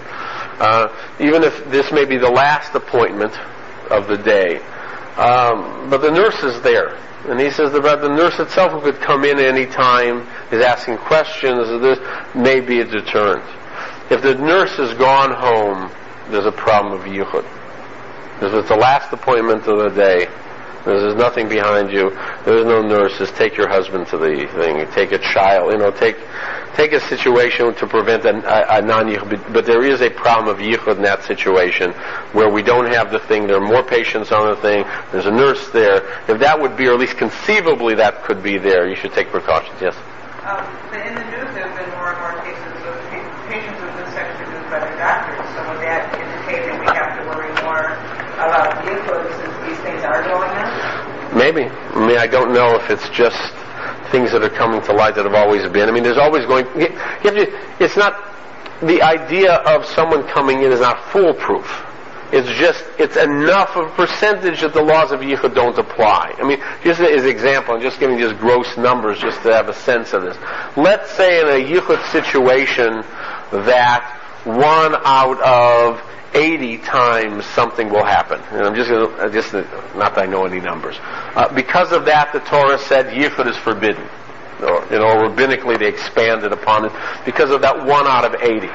even if this may be the last appointment of the day, but the nurse is there. And he says about the nurse itself, who could come in any time, is asking questions. This may be a deterrent. If the nurse has gone home, there's a problem of yichud. If it's the last appointment of the day, there's nothing behind you, there's no nurses, take your husband to the thing, take a child, take a situation to prevent a non-yichud. But there is a problem of yichud in that situation where we don't have the thing, there are more patients on the thing, there's a nurse there. If that would be, or at least conceivably that could be there, you should take precautions. Yes? But in the news there have been more and more cases of patients who have been sexually abused by their doctors. So would that indicate that we have to worry more about yichud since these things are going on? Maybe. I don't know if it's just things that are coming to light that have always been. There's always it's not, the idea of someone coming in is not foolproof. It's enough of a percentage that the laws of yichud don't apply. Just as an example, I'm just giving these gross numbers just to have a sense of this. Let's say in a yichud situation that 1 out of 80 times something will happen. And I'm just not that I know any numbers. Because of that, the Torah said yichud is forbidden. Rabbinically they expanded upon it because of that 1 out of 80.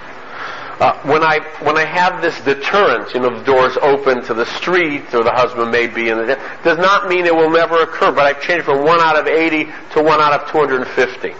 When I have this deterrent, the doors open to the street, or the husband may be in it, does not mean it will never occur, but I've changed from 1 out of 80 to 1 out of 250.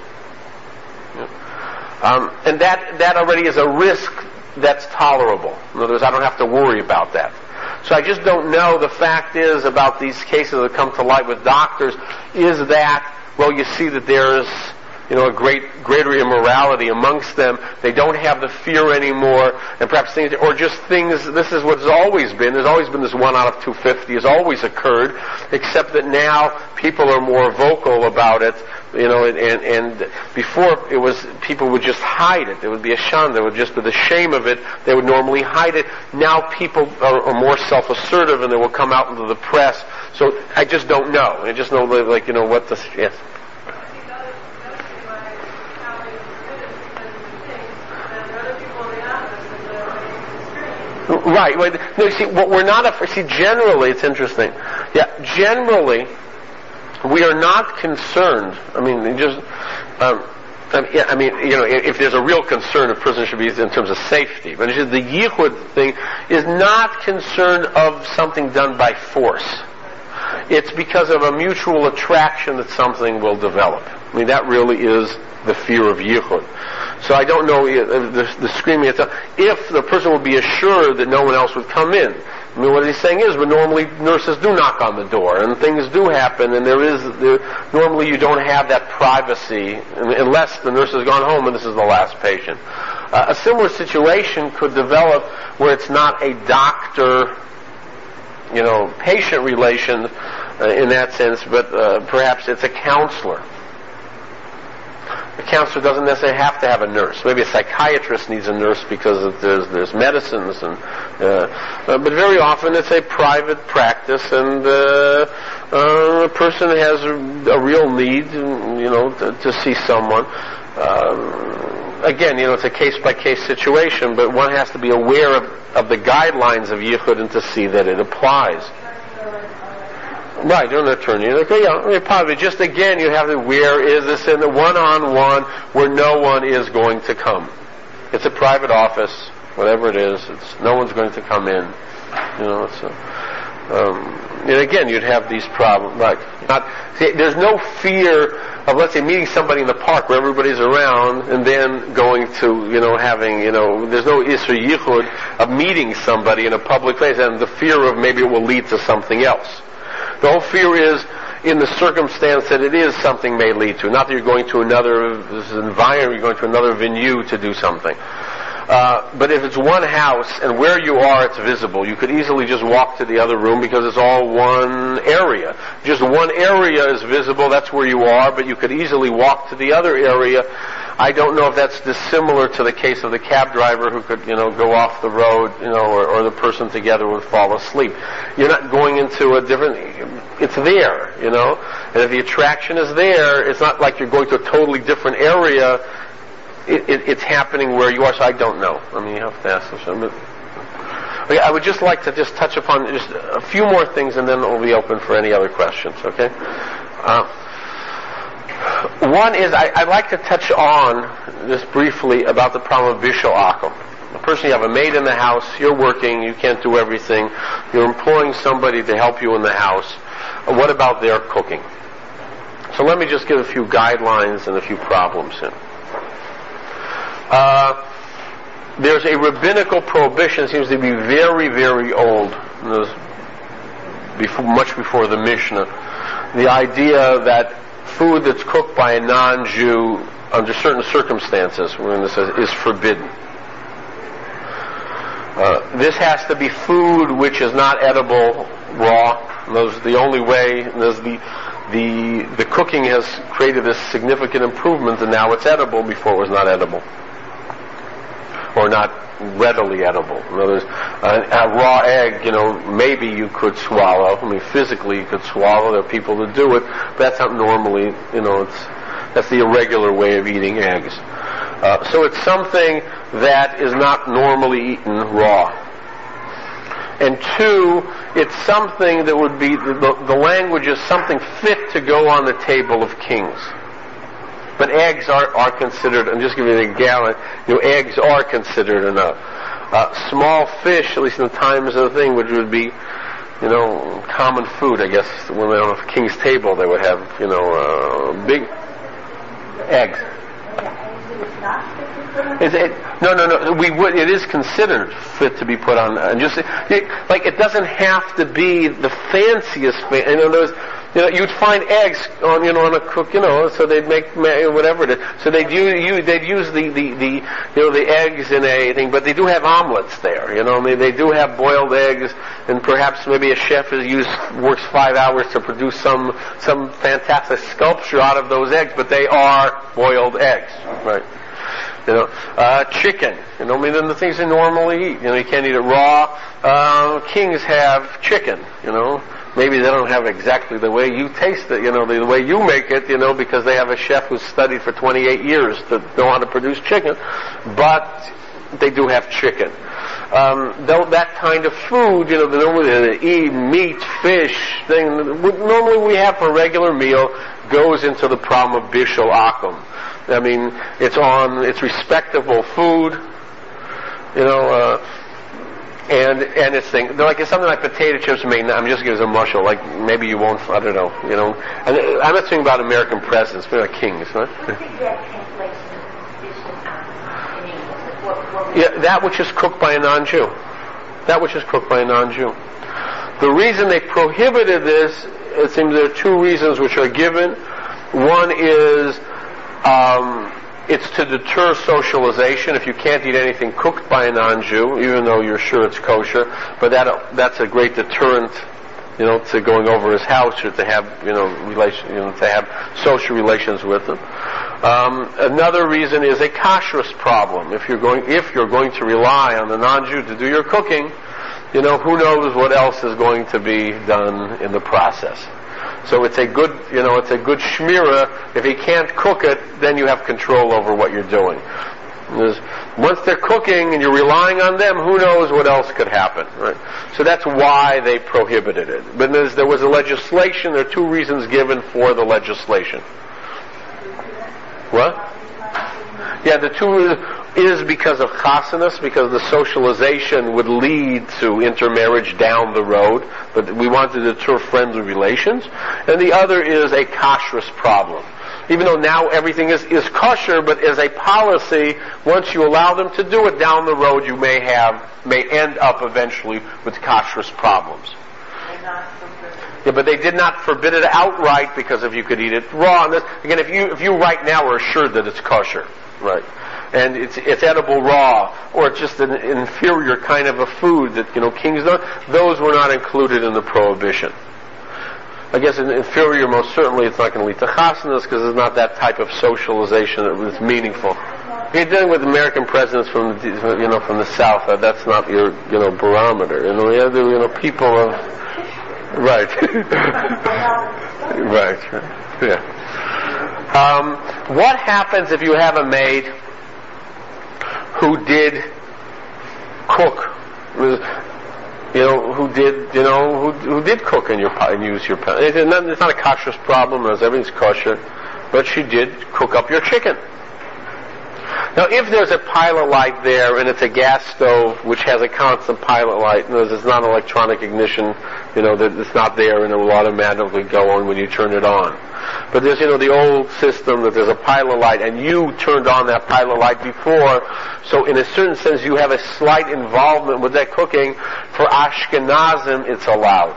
And that already is a risk that's tolerable. In other words, I don't have to worry about that. So I just don't know. The fact is about these cases that come to light with doctors is that, well, you see that there's a greater immorality amongst them. They don't have the fear anymore, and perhaps things, or just things, this is what's always been. There's always been this 1 out of 250 has always occurred, except that now people are more vocal about it, and before it was, people would just hide it. There would be a shun, there would just be the shame of it, they would normally hide it. Now people are more self-assertive, and they will come out into the press. So I just don't know. I just know, what the, yes. Right. No, generally, it's interesting. Yeah, generally, we are not concerned. If there's a real concern, a person should be in terms of safety. But the yichud thing is not concerned of something done by force. It's because of a mutual attraction that something will develop. That really is the fear of yichud. So I don't know the screaming itself. If the person would be assured that no one else would come in. I mean, what he's saying is, but normally nurses do knock on the door, and things do happen, and normally you don't have that privacy unless the nurse has gone home and this is the last patient. A similar situation could develop where it's not a doctor-patient relation in that sense, but perhaps it's a counselor. A counselor doesn't necessarily have to have a nurse. Maybe a psychiatrist needs a nurse because there's medicines, but very often it's a private practice, and a person has a real need, to see someone. Again, it's a case-by-case situation, but one has to be aware of the guidelines of yichud and to see that it applies. Right, you're an attorney. Okay, probably just again you have to, where is this in the one-on-one where no one is going to come? It's a private office, whatever it is. No one's going to come in. And again, you'd have these problems. There's no fear of, let's say, meeting somebody in the park where everybody's around and then going to, there's no isur yichud of meeting somebody in a public place and the fear of maybe it will lead to something else. The whole fear is in the circumstance that it is something may lead to. Not that you're going to another environment, you're going to another venue to do something. But if it's one house and where you are it's visible, you could easily just walk to the other room because it's all one area. Just one area is visible, that's where you are, but you could easily walk to the other area. I don't know if that's dissimilar to the case of the cab driver who could, go off the road, or the person together would fall asleep. You're not going into a different, it's there, and if the attraction is there, it's not like you're going to a totally different area. It's happening where you are, so I don't know. I mean, you have to ask them. Okay, I would just like to just touch upon just a few more things, and then we'll be open for any other questions, okay? One is, I'd like to touch on, just briefly, about the problem of bishul akum. The person, you have a maid in the house, you're working, you can't do everything, you're employing somebody to help you in the house. What about their cooking? So let me just give a few guidelines and a few problems here. There's a rabbinical prohibition, seems to be very, very old, much before the Mishnah. The idea that food that's cooked by a non-Jew under certain circumstances, is forbidden. This has to be food which is not edible raw. The only way, the cooking has created this significant improvement, and now it's edible before it was not edible, or not readily edible. In other words, a raw egg, maybe you could swallow. I mean, physically you could swallow. There are people that do it, but that's not normally, that's the irregular way of eating eggs. So it's something that is not normally eaten raw. And two, it's something that would be, the language is something fit to go on the table of kings. But eggs are considered, I'm just giving you an example, eggs are considered enough. Small fish, at least in the times of the thing, which would be, common food, I guess, when they're on a king's table, they would have, big eggs. No. It is considered fit to be put on, and just like it doesn't have to be the fanciest. You'd find eggs on a cook, so they'd make whatever it is. So they'd use the eggs in a thing, but they do have omelets there. They do have boiled eggs, and perhaps maybe a chef works 5 hours to produce some fantastic sculpture out of those eggs, but they are boiled eggs, right? Chicken. The things they normally eat. You can't eat it raw. Kings have chicken. Maybe they don't have exactly the way you taste it, the way you make it, because they have a chef who's studied for 28 years to know how to produce chicken. But they do have chicken. Though that kind of food, normally they eat meat, fish, normally we have for a regular meal, goes into the problem of bishul akum. I mean, it's respectable food, and it's thing. Like it's something like potato chips. I'm just giving a mushel. Like maybe you won't. I don't know. And I'm not talking about American presidents, but like kings, huh? What's the exact translation of bishul akum? Yeah, that which is cooked by a non-Jew. That which is cooked by a non-Jew. The reason they prohibited this, it seems there are two reasons which are given. One is it's to deter socialization. If you can't eat anything cooked by a non-Jew, even though you're sure it's kosher, but that's a great deterrent, to going over his house or to have, to have social relations with him. Another reason is a kashrus problem. If you're going to rely on the non-Jew to do your cooking, who knows what else is going to be done in the process. So it's a good shmira. If he can't cook it, then you have control over what you're doing. Once they're cooking and you're relying on them, who knows what else could happen, right? So that's why they prohibited it. But there was a legislation. There are two reasons given for the legislation. What? Yeah, the two is because of chasanas, because the socialization would lead to intermarriage down the road, but we want to deter friendly relations. And the other is a kashrus problem. Even though now everything is kosher, but as a policy, once you allow them to do it down the road, you may end up eventually with kashrus problems. Yeah, but they did not forbid it outright, because if you could eat it raw, and again, if you right now are assured that it's kosher, right, and it's edible raw, or it's just an inferior kind of a food that kings don't, those were not included in the prohibition. I guess in inferior, most certainly, it's not going to lead to chasanas because it's not that type of socialization that's meaningful. If you're dealing with American presidents from the South, that's not your barometer. People of right, right, yeah. What happens if you have a maid who did cook? Who did cook and use your pan? It's not a kashrus problem, as everything's kosher, but she did cook up your chicken. Now, if there's a pilot light there and it's a gas stove which has a constant pilot light, it's not electronic ignition, that it's not there and it will automatically go on when you turn it on. But there's, the old system that there's a pilot light and you turned on that pilot light before, so in a certain sense you have a slight involvement with that cooking. For Ashkenazim, it's allowed.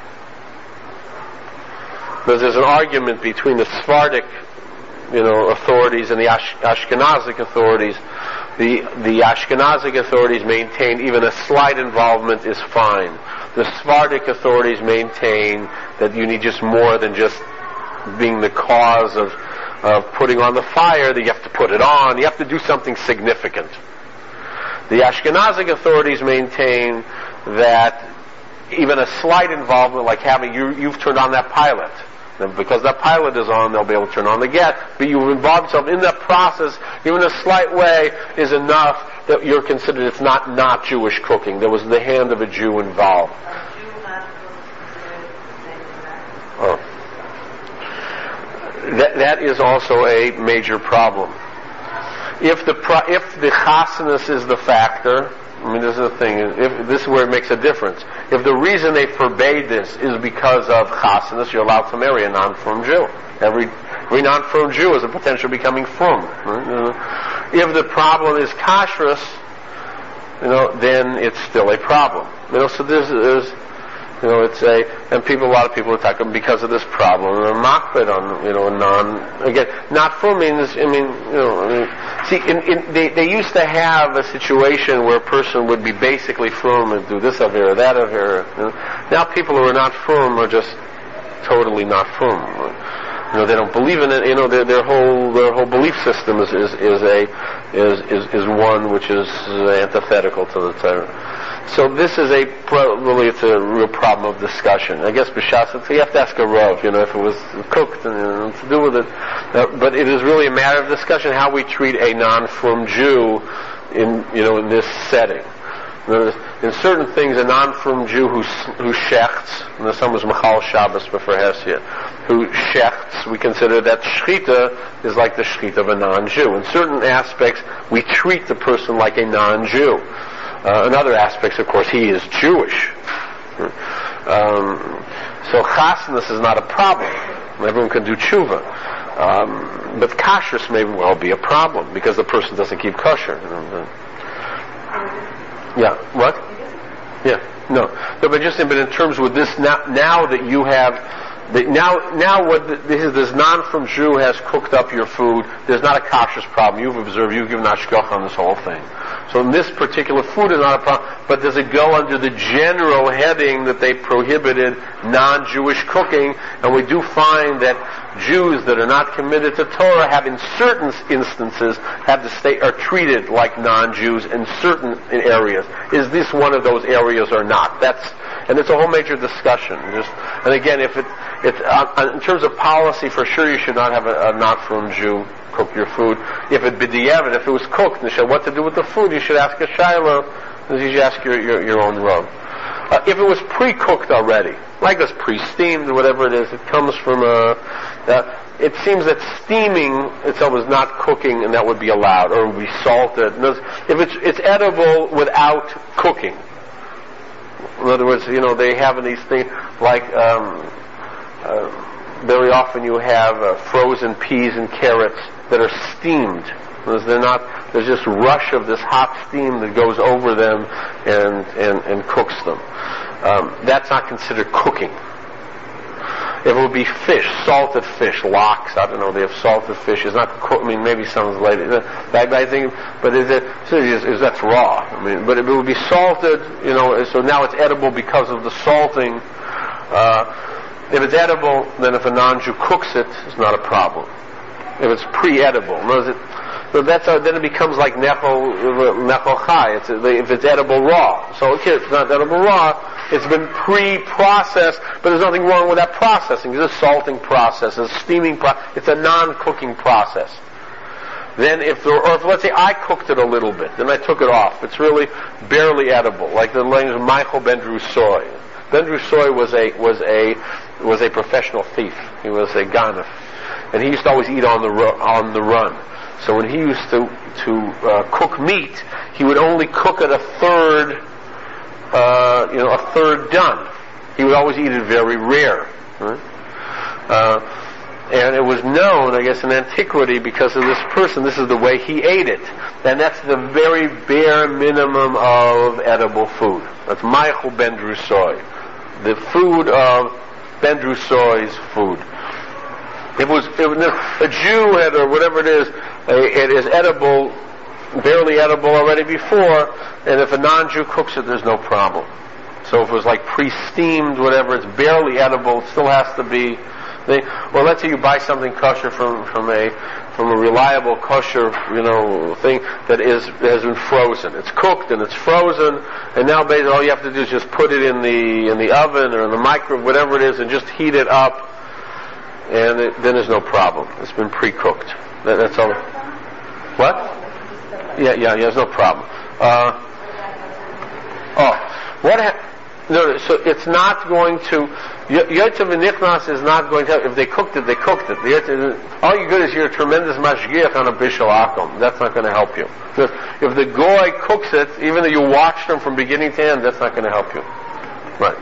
Because there's an argument between the Sephardic authorities and the Ashkenazic authorities. The Ashkenazic authorities maintain even a slight involvement is fine. The Sephardic authorities maintain that you need just more than just being the cause of putting on the fire, that you have to put it on, you have to do something significant. The Ashkenazic authorities maintain that even a slight involvement, like having you've turned on that pilot, and because that pilot is on, they'll be able to turn on the gas. But you've involved yourself in that process, even a slight way, is enough that you're considered it's not Jewish cooking. There was the hand of a Jew involved. Oh. That is also a major problem. If the chasanas is the factor, this is the thing. This is where it makes a difference. If the reason they forbade this is because of chasanas, you're allowed to marry a non-frum Jew. Every non-frum Jew is a potential becoming frum. Right? If the problem is kashrus, then it's still a problem. So there's it's a lot of people are talking because of this problem. They're makbid on, not frum means, they used to have a situation where a person would be basically frum and do this avera, that avera. Now people who are not frum are just totally not frum. They don't believe in it. Their whole belief system is one which is antithetical to the Torah. So this is it's a real problem of discussion. I guess b'shas, you have to ask a Rav, if it was cooked and to do with it. But it is really a matter of discussion how we treat a non-frum Jew in this setting. In certain things, a non-frum Jew who shechts, and the son was Machal Shabbos before Hesed, who shechts, we consider that shchita is like the shchita of a non-Jew. In certain aspects, we treat the person like a non-Jew. In other aspects, of course, he is Jewish. So chasanas is not a problem. Everyone can do tshuva. But kashrus may well be a problem because the person doesn't keep kosher. Yeah. What? Yeah. No, but in terms with this now that you have. Now what this non-from Jew has cooked up your food, there's not a kashrus problem. You've observed, you've given hashgacha on this whole thing. So in this particular food is not a problem, but does it go under the general heading that they prohibited non-Jewish cooking? And we do find that Jews that are not committed to Torah have in certain instances are treated like non-Jews in certain areas. Is this one of those areas or not? And it's a whole major discussion. And again, if it's in terms of policy, for sure you should not have a not from Jew cook your food. If it was cooked, and what to do with the food, you should ask a shayla. You should ask your own Rav. If it was pre-cooked already, like this pre-steamed or whatever it is, it comes from it seems that steaming itself is not cooking, and that would be allowed, or would be salted. If it's edible without cooking. In other words, they have these things like very often you have frozen peas and carrots that are steamed. There's just rush of this hot steam that goes over them and cooks them. That's not considered cooking. If it would be fish, salted fish, lox, I don't know, they have salted fish. It's not cooked. I mean, maybe someone's later. I think, but that's raw. I mean, but if it would be salted, so now it's edible because of the salting. If it's edible, then if a non-Jew cooks it, it's not a problem. If it's pre-edible, so then it becomes like nechol chai. If it's edible raw. So okay, it's not edible raw. It's been pre-processed, but there's nothing wrong with that processing. It's a salting process, a steaming process. It's a non-cooking process. Then if let's say I cooked it a little bit, then I took it off. It's really barely edible, like the language of Michael Ben Drusoy. Ben Drusoy was a professional thief. He was a ganef, and he used to always eat on the run. So when he used to cook meat, he would only cook it a third done. He would always eat it very rare. Right? And it was known, I guess, in antiquity because of this person. This is the way he ate it. And that's the very bare minimum of edible food. That's Michael Ben Drusoy. The food of Ben Drusoy's food. If a Jew had, or whatever it is edible, barely edible already before, and if a non-Jew cooks it, there's no problem. So if it was like pre-steamed, whatever, it's barely edible, it still has to be. Let's say you buy something kosher from a reliable kosher, thing that has been frozen. It's cooked and it's frozen, and now basically all you have to do is just put it in the oven or in the microwave, whatever it is, and just heat it up, and then there's no problem. It's been pre-cooked. That's all. What? Yeah, there's no problem. No, so it's not going to. Yotzav V'Nichnas is not going to. If they cooked it, they cooked it. All you get is you're a tremendous mashgiach on a bishul akum. That's not going to help you. Because if the goy cooks it, even though you watch them from beginning to end, that's not going to help you. Right.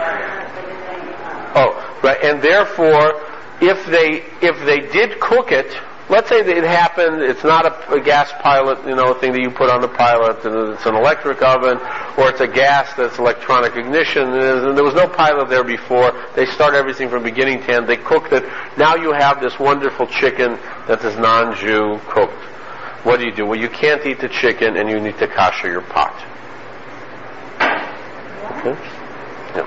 Right. And therefore, if they did cook it. Let's say that it happened, it's not a gas pilot, thing that you put on the pilot, and it's an electric oven, or it's a gas that's electronic ignition, and there was no pilot there before. They start everything from beginning to end. They cooked it. Now you have this wonderful chicken that is non-Jew cooked. What do you do? Well, you can't eat the chicken, and you need to kasher your pot. Okay? Yeah.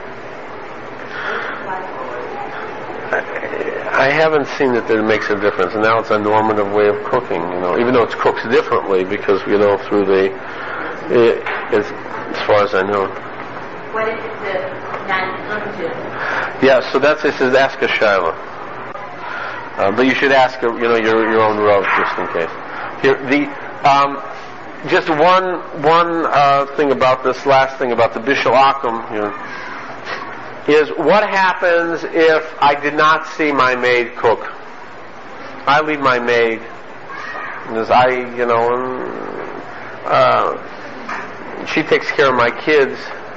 I haven't seen that it makes a difference, and now it's a normative way of cooking, even though it's cooked differently because, through as far as I know. What is the non-Jew? Yeah, so it says ask a shayla. But you should ask, your own Rav just in case. Here, just one thing about this last thing about the bishul akum, is what happens if I did not see my maid cook? I leave my maid, as she takes care of my kids.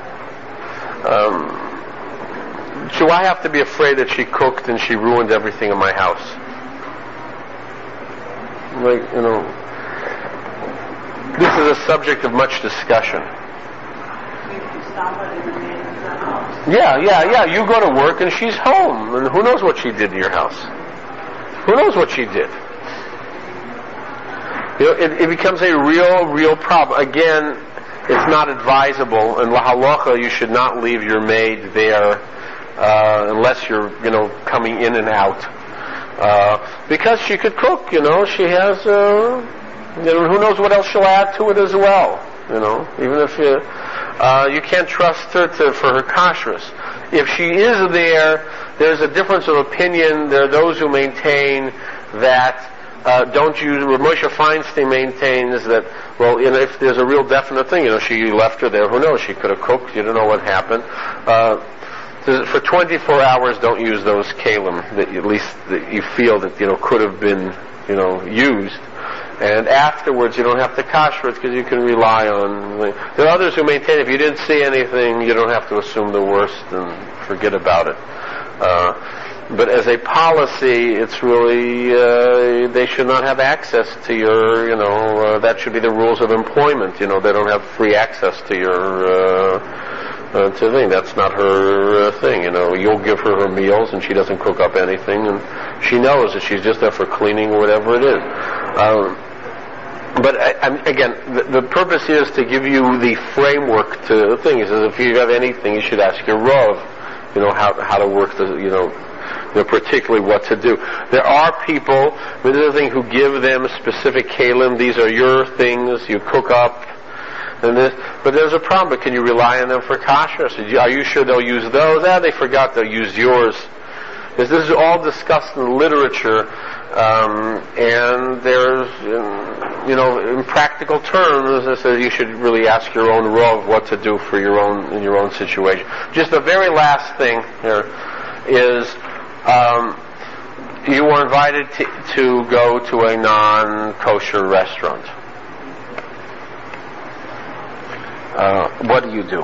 Do I have to be afraid that she cooked and she ruined everything in my house? This is a subject of much discussion. Yeah. You go to work and she's home, and who knows what she did in your house? Who knows what she did? It becomes a real problem. Again, it's not advisable. In halacha, you should not leave your maid there unless you're, coming in and out. Because she could cook, she has, who knows what else she'll add to it as well, even if you can't trust her for her kashrus. If she is there's a difference of opinion. There are those who maintain that don't use. Moshe Feinstein maintains that, if there's a real definite thing, she left her there. Who knows? She could have cooked. You don't know what happened. For 24 hours, don't use those kalim that you feel that could have been used. And afterwards, you don't have to kasher it because you can rely on. There are others who maintain if you didn't see anything, you don't have to assume the worst and forget about it. But as a policy, it's really they should not have access to your. That should be the rules of employment. They don't have free access to your. To thing. That's not her thing. You'll give her meals, and she doesn't cook up anything, and she knows that she's just there for cleaning or whatever it is. But again, the purpose here is to give you the framework to the thing. He says if you have anything, you should ask your Rav, how to work particularly what to do. There are people, this is the thing, who give them specific kalim. These are your things. You cook up. But there's a problem. But can you rely on them for kashrus? Are you sure they'll use those? They forgot they'll use yours. This is all discussed in literature, and there's, in practical terms, it says you should really ask your own Rav what to do for in your own situation. Just the very last thing here is you were invited to go to a non-kosher restaurant. What do you do?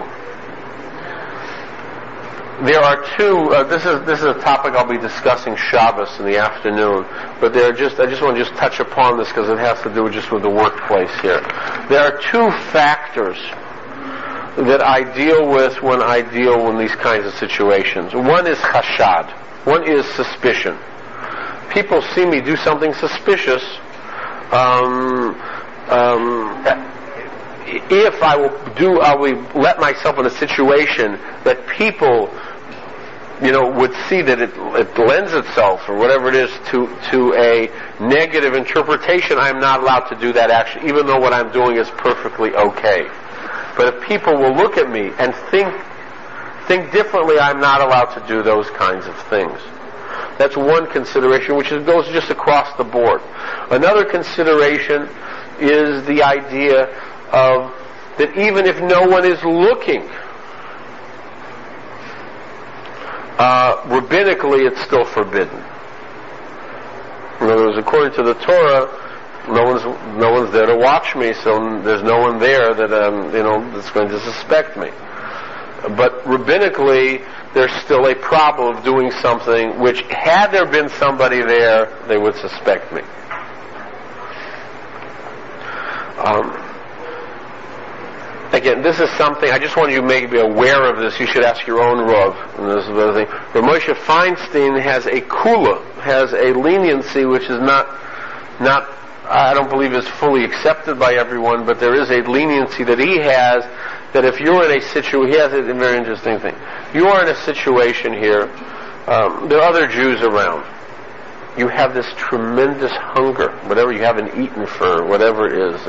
There are two. This is a topic I'll be discussing Shabbos in the afternoon. But I just want to touch upon this because it has to do just with the workplace here. There are two factors that I deal with when I deal with these kinds of situations. One is chashad. One is suspicion. People see me do something suspicious. If I will let myself in a situation that people, would see that it lends itself or whatever it is to a negative interpretation, I'm not allowed to do that action, even though what I'm doing is perfectly okay. But if people will look at me and think differently, I'm not allowed to do those kinds of things. That's one consideration, which goes just across the board. Another consideration is the idea of that even if no one is looking, rabbinically it's still forbidden. In other words, according to the Torah, no one's there to watch me, so there's no one there that that's going to suspect me. But rabbinically, there's still a problem of doing something which, had there been somebody there, they would suspect me. Again, this is something, I just want you to be aware of this. You should ask your own Rav. And this is another thing. But Moshe Feinstein has a kula, has a leniency which is not, I don't believe is fully accepted by everyone, but there is a leniency that he has, that if you're in a situation, he has a very interesting thing. You are in a situation here, there are other Jews around. You have this tremendous hunger, whatever you haven't eaten for, whatever it is.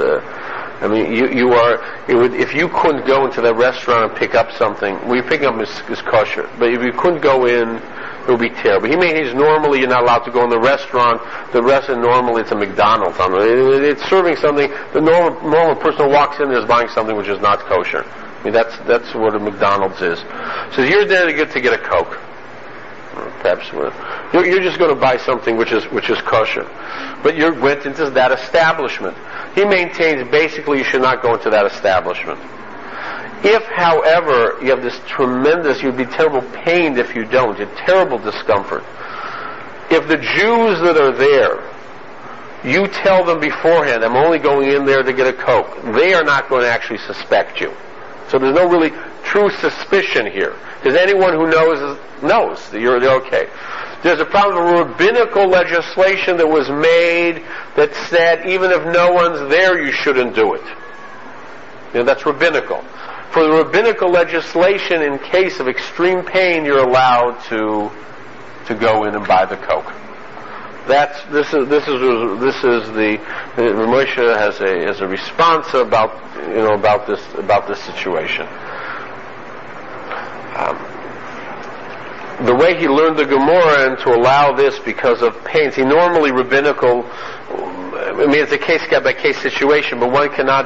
If you couldn't go into the restaurant and pick up something, picking up is kosher, but if you couldn't go in, it would be terrible. He's normally you're not allowed to go in the restaurant. The restaurant normally it's a McDonald's. It's serving something. The normal person who walks in there is buying something which is not kosher. That's what a McDonald's is. So you're there to get a Coke. Perhaps you're just going to buy something which is kosher, but you went into that establishment. He maintains basically you should not go into that establishment. If, however, you have this tremendous, you'd be terrible pained if you don't. You'd terrible discomfort. If the Jews that are there you tell them beforehand, I'm only going in there to get a Coke, they are not going to actually suspect you. So there's no really true suspicion here. Because anyone who knows that you're okay. There's a problem with rabbinical legislation that was made that said even if no one's there, you shouldn't do it. That's rabbinical. For the rabbinical legislation, in case of extreme pain, you're allowed to go in and buy the Coke. This is the Moshe has a response about this situation. The way he learned the Gemara and to allow this because of pains, he normally rabbinical. It's a case by case situation, but one cannot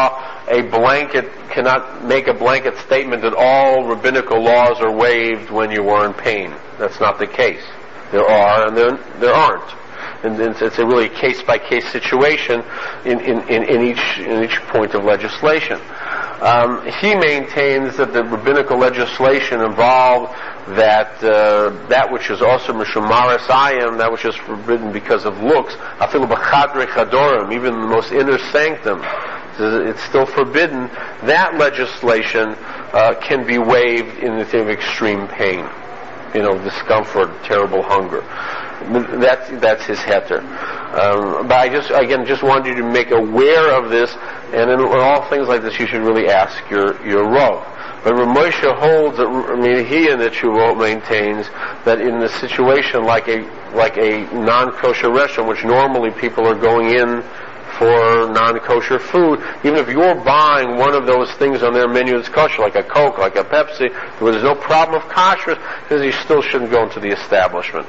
make a blanket statement that all rabbinical laws are waived when you are in pain. That's not the case. There are and there aren't. And it's a really case-by-case situation in each point of legislation. He maintains that the rabbinical legislation involved that which is also mishum maras ayim, that which is forbidden because of looks, afilu b'chadrei chadorim, even the most inner sanctum, it's still forbidden. That legislation can be waived in the thing of extreme pain. Discomfort, terrible hunger. That's his heter. But I just wanted you to make aware of this, and in all things like this, you should really ask your Rav. But Moshe holds that, he in the Tshuvot maintains that in a situation like a non-kosher restaurant, which normally people are going in for non-kosher food, even if you're buying one of those things on their menu that's kosher, like a Coke, like a Pepsi, where there's no problem of kashrus, because you still shouldn't go into the establishment.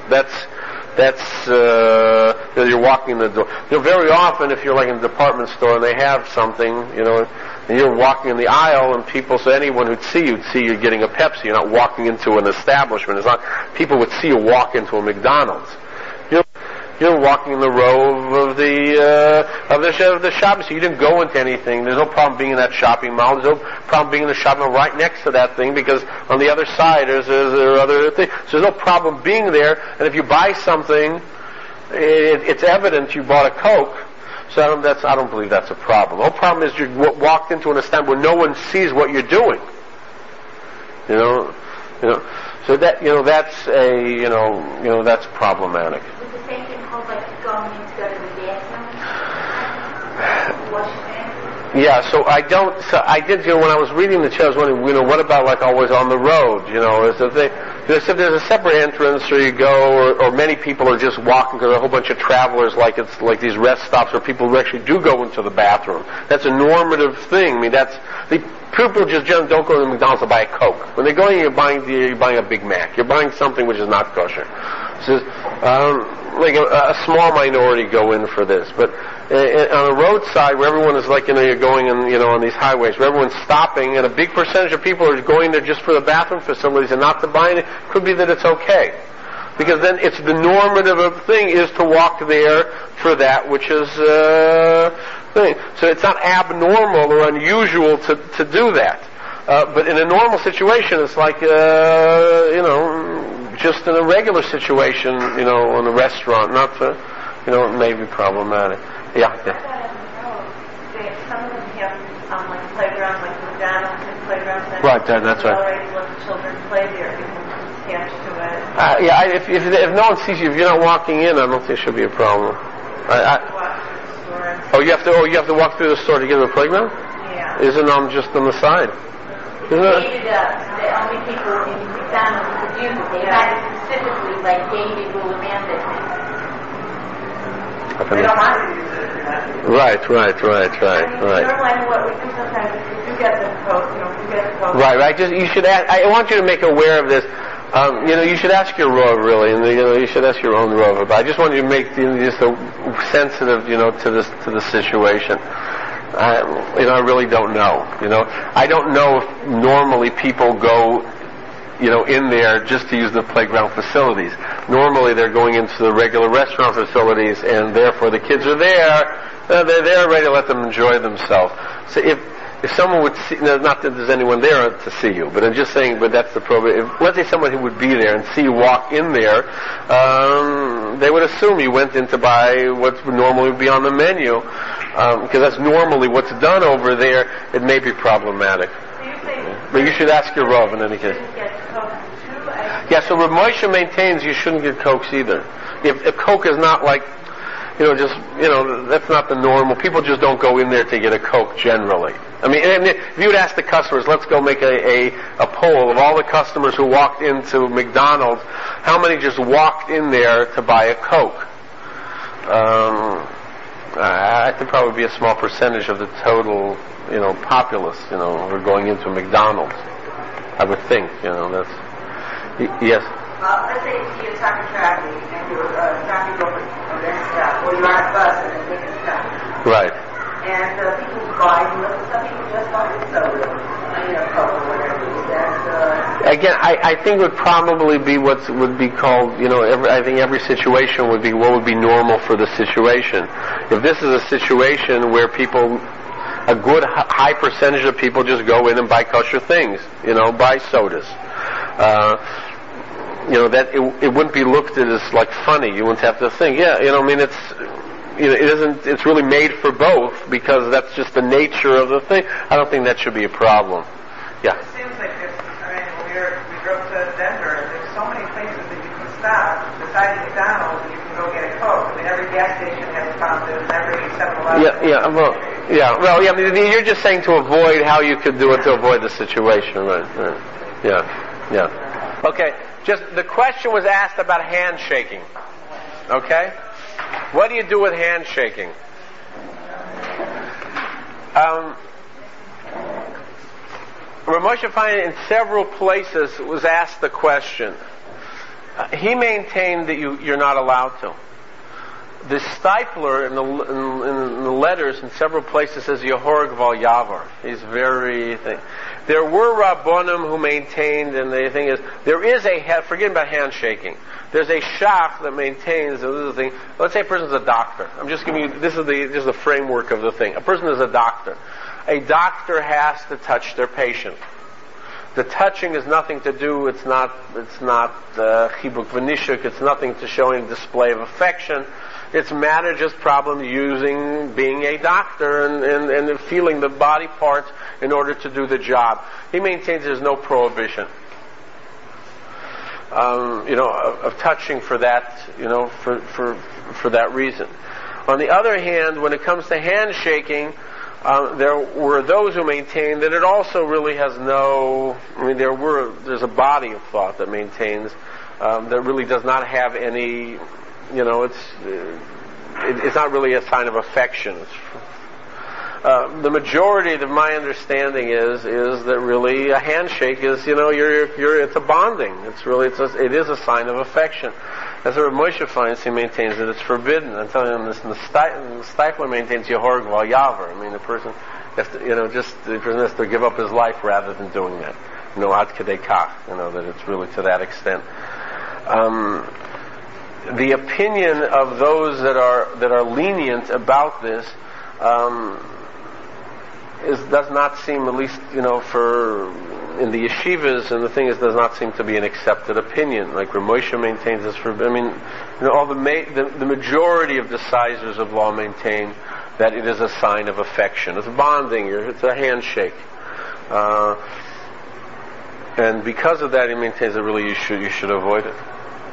You're walking in the door. Very often, if you're like in a department store and they have something, and you're walking in the aisle, and anyone who'd see you're getting a Pepsi. You're not walking into an establishment. It's not people would see you walk into a McDonald's. You're walking in the row of the shopping. So you didn't go into anything. There's no problem being in that shopping mall. There's no problem being in the shopping mall right next to that thing, because on the other side there are other things. So there's no problem being there. And if you buy something, it's evident you bought a Coke. So I don't believe that's a problem. The whole problem is you walked into an establishment where no one sees what you're doing. So that that's problematic. Yeah, so I did, when I was reading the chair, I was wondering, what about like always on the road, is if there's a separate entrance or you go, or many people are just walking, because a whole bunch of travelers, like it's like these rest stops where people who actually do go into the bathroom. That's a normative thing. People just don't go to McDonald's to buy a Coke. When they're going, you're buying a Big Mac. You're buying something which is not kosher. So, like a small minority go in for this, but on a roadside where everyone is like, you're going in, on these highways where everyone's stopping, and a big percentage of people are going there just for the bathroom facilities and not to buy it, could be that it's okay. Because then it's the normative thing is to walk there for that which is thing. So it's not abnormal or unusual to do that. But in a normal situation, it's like, just in a regular situation, in a restaurant, not to, it may be problematic. Yeah. Some of them have like playgrounds, like McDonald's and playgrounds. Right, that's right. Already let the children play there because it's attached to it. If no one sees you, if you're not walking in, I don't think it should be a problem. You have to walk through the store to get to the playground? Yeah. Isn't just on the side? The only people in McDonald's could use it. They had it specifically like David will demand it. They don't want to use it. Right. Normally, what we do sometimes is you get the Coke, Right. You should ask, I want you to make aware of this. You should ask your Rav, really, and you should ask your own Rav. But I just wanted you to make just sensitive, to the situation. I really don't know. I don't know if normally people go, in there just to use the playground facilities. Normally they're going into the regular restaurant facilities, and therefore the kids are there. They're there ready to let them enjoy themselves. So if if someone would see, not that there's anyone there to see you, but I'm just saying, but that's the problem. Let's say someone who would be there and see you walk in there, they would assume you went in to buy what would normally be on the menu, because that's normally what's done over there. It may be problematic. But you should ask your Rav in any case. Yeah, so Rav Moshe maintains you shouldn't get Cokes either. If Coke is not like, that's not the normal. People just don't go in there to get a Coke generally. I mean, if you would ask the customers, let's go make a poll of all the customers who walked into McDonald's, how many just walked in there to buy a Coke? I think probably be a small percentage of the total, populace, who are going into McDonald's. I would think, that's... Yes? Let's say you see a truck in traffic and you're traffic over this stuff, or you're on a bus and they're taking stuff. Right. And people buy, some people just buy soda, Coke or whatever. Again, I think it would probably be what would be called, I think every situation would be what would be normal for the situation. If this is a situation where people, a good high percentage of people just go in and buy kosher things, buy sodas. That it wouldn't be looked at as like funny. You wouldn't have to think, it's really made for both because that's just the nature of the thing. I don't think that should be a problem. Yeah. It seems like we drove to Denver and there's so many places that you can stop besides McDonald's and you can go get a Coke. I mean, every gas station has fountains, every 7-Eleven. I mean, you're just saying to avoid how you could do it to avoid the situation, right? Yeah. Okay. Just the question was asked about handshaking. Okay? What do you do with handshaking? Rav Moshe Feinstein in several places was asked the question. He maintained that you're not allowed to. The Stipler in the letters in several places says Yehoreg Val Yavar. He's very... There were Rabbonim who maintained, and the thing is, there is forget about handshaking. There's a shach that maintains, and this is the thing, let's say a person's a doctor. I'm just giving you, this is the framework of the thing. A person is a doctor. A doctor has to touch their patient. The touching is nothing to do, it's not chibuk v'nishuk, it's nothing to show any display of affection. It's manager's problem being a doctor and feeling the body parts in order to do the job. He maintains there's no prohibition, of touching for that, for that reason. On the other hand, when it comes to handshaking, there were those who maintained that it also really has there's a body of thought that maintains that really does not have any, it's not really a sign of affection. The majority of my understanding is that really a handshake is, it's a bonding. It is a sign of affection. As Rav Moshe Feinstein maintains that it's forbidden. I'm telling him this, and the Stipler maintains Yehoreg Val Yavar. I mean, the person has to, the person has to give up his life rather than doing that. Ad Kedei Kach, that it's really to that extent. The opinion of those that are lenient about this does not seem, at least for in the yeshivas and the thing is, does not seem to be an accepted opinion. Like Rav Moshe maintains this. All the majority of decisors of law maintain that it is a sign of affection. It's bonding. It's a handshake. And because of that, he maintains that really you should avoid it.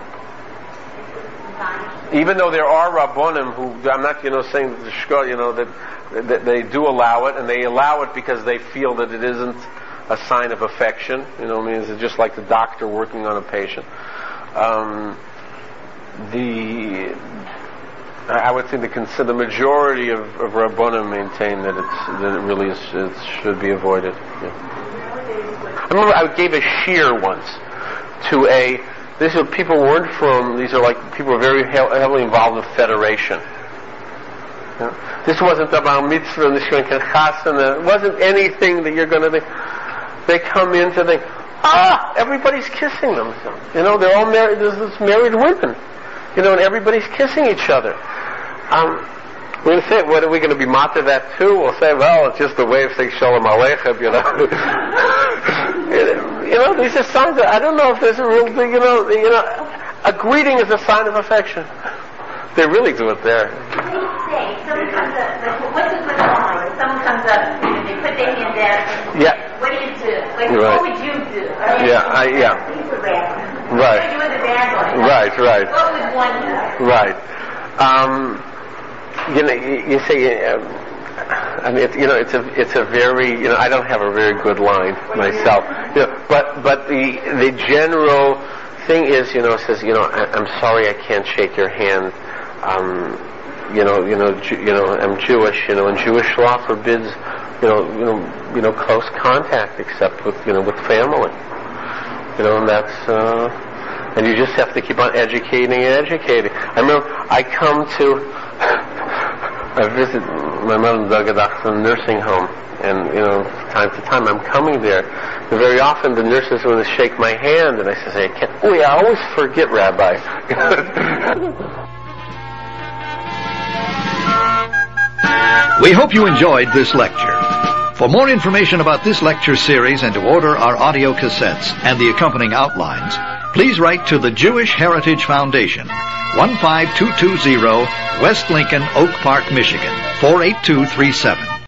Even though there are Rabbonim who, I'm not, saying that they do allow it, and they allow it because they feel that it isn't a sign of affection. It's just like the doctor working on a patient. I would say the majority of Rabbonim maintain that it really should be avoided. Yeah. I remember I gave a shiur once to these are people who weren't from, these are like people who are very heavily involved in federation. This wasn't about mitzvah and nishkan chasana. It wasn't anything that you're going to think. They come in to think, everybody's kissing them. They're all married. There's married women. And everybody's kissing each other. We're going to say, what are we going to be matter that too? We'll say, well, it's just a way of saying Shalom Aleichem, you know. You know, these are signs that I don't know if there's a real thing, you know, a greeting is a sign of affection. They really do it there. Say, someone comes up, like, what's a good line? Someone comes up, they put their hand down, Yeah. what do you do? Like, Right. what would you do? Yeah, yeah. He's a bad one. Right. What would you with a bad one? Right, right. What would one do? Right. You know, you say, I mean, it's a very, you know, I don't have a very good line myself. You know, but the general thing is, you know, says, you know, I'm sorry I can't shake your hand. You know, I'm Jewish, you know, and Jewish law forbids, you know, close contact except with, you know, with family. You know, and that's, and you just have to keep on educating and educating. I remember I visit my mother and Doug at the nursing home, and, you know, time to time I'm coming there, and very often the nurses want to shake my hand, and I say, I can't. Oh yeah, I always forget, Rabbi. We hope you enjoyed this lecture. For more information about this lecture series and to order our audio cassettes and the accompanying outlines, please write to the Jewish Heritage Foundation, 15220 West Lincoln, Oak Park, Michigan, 48237.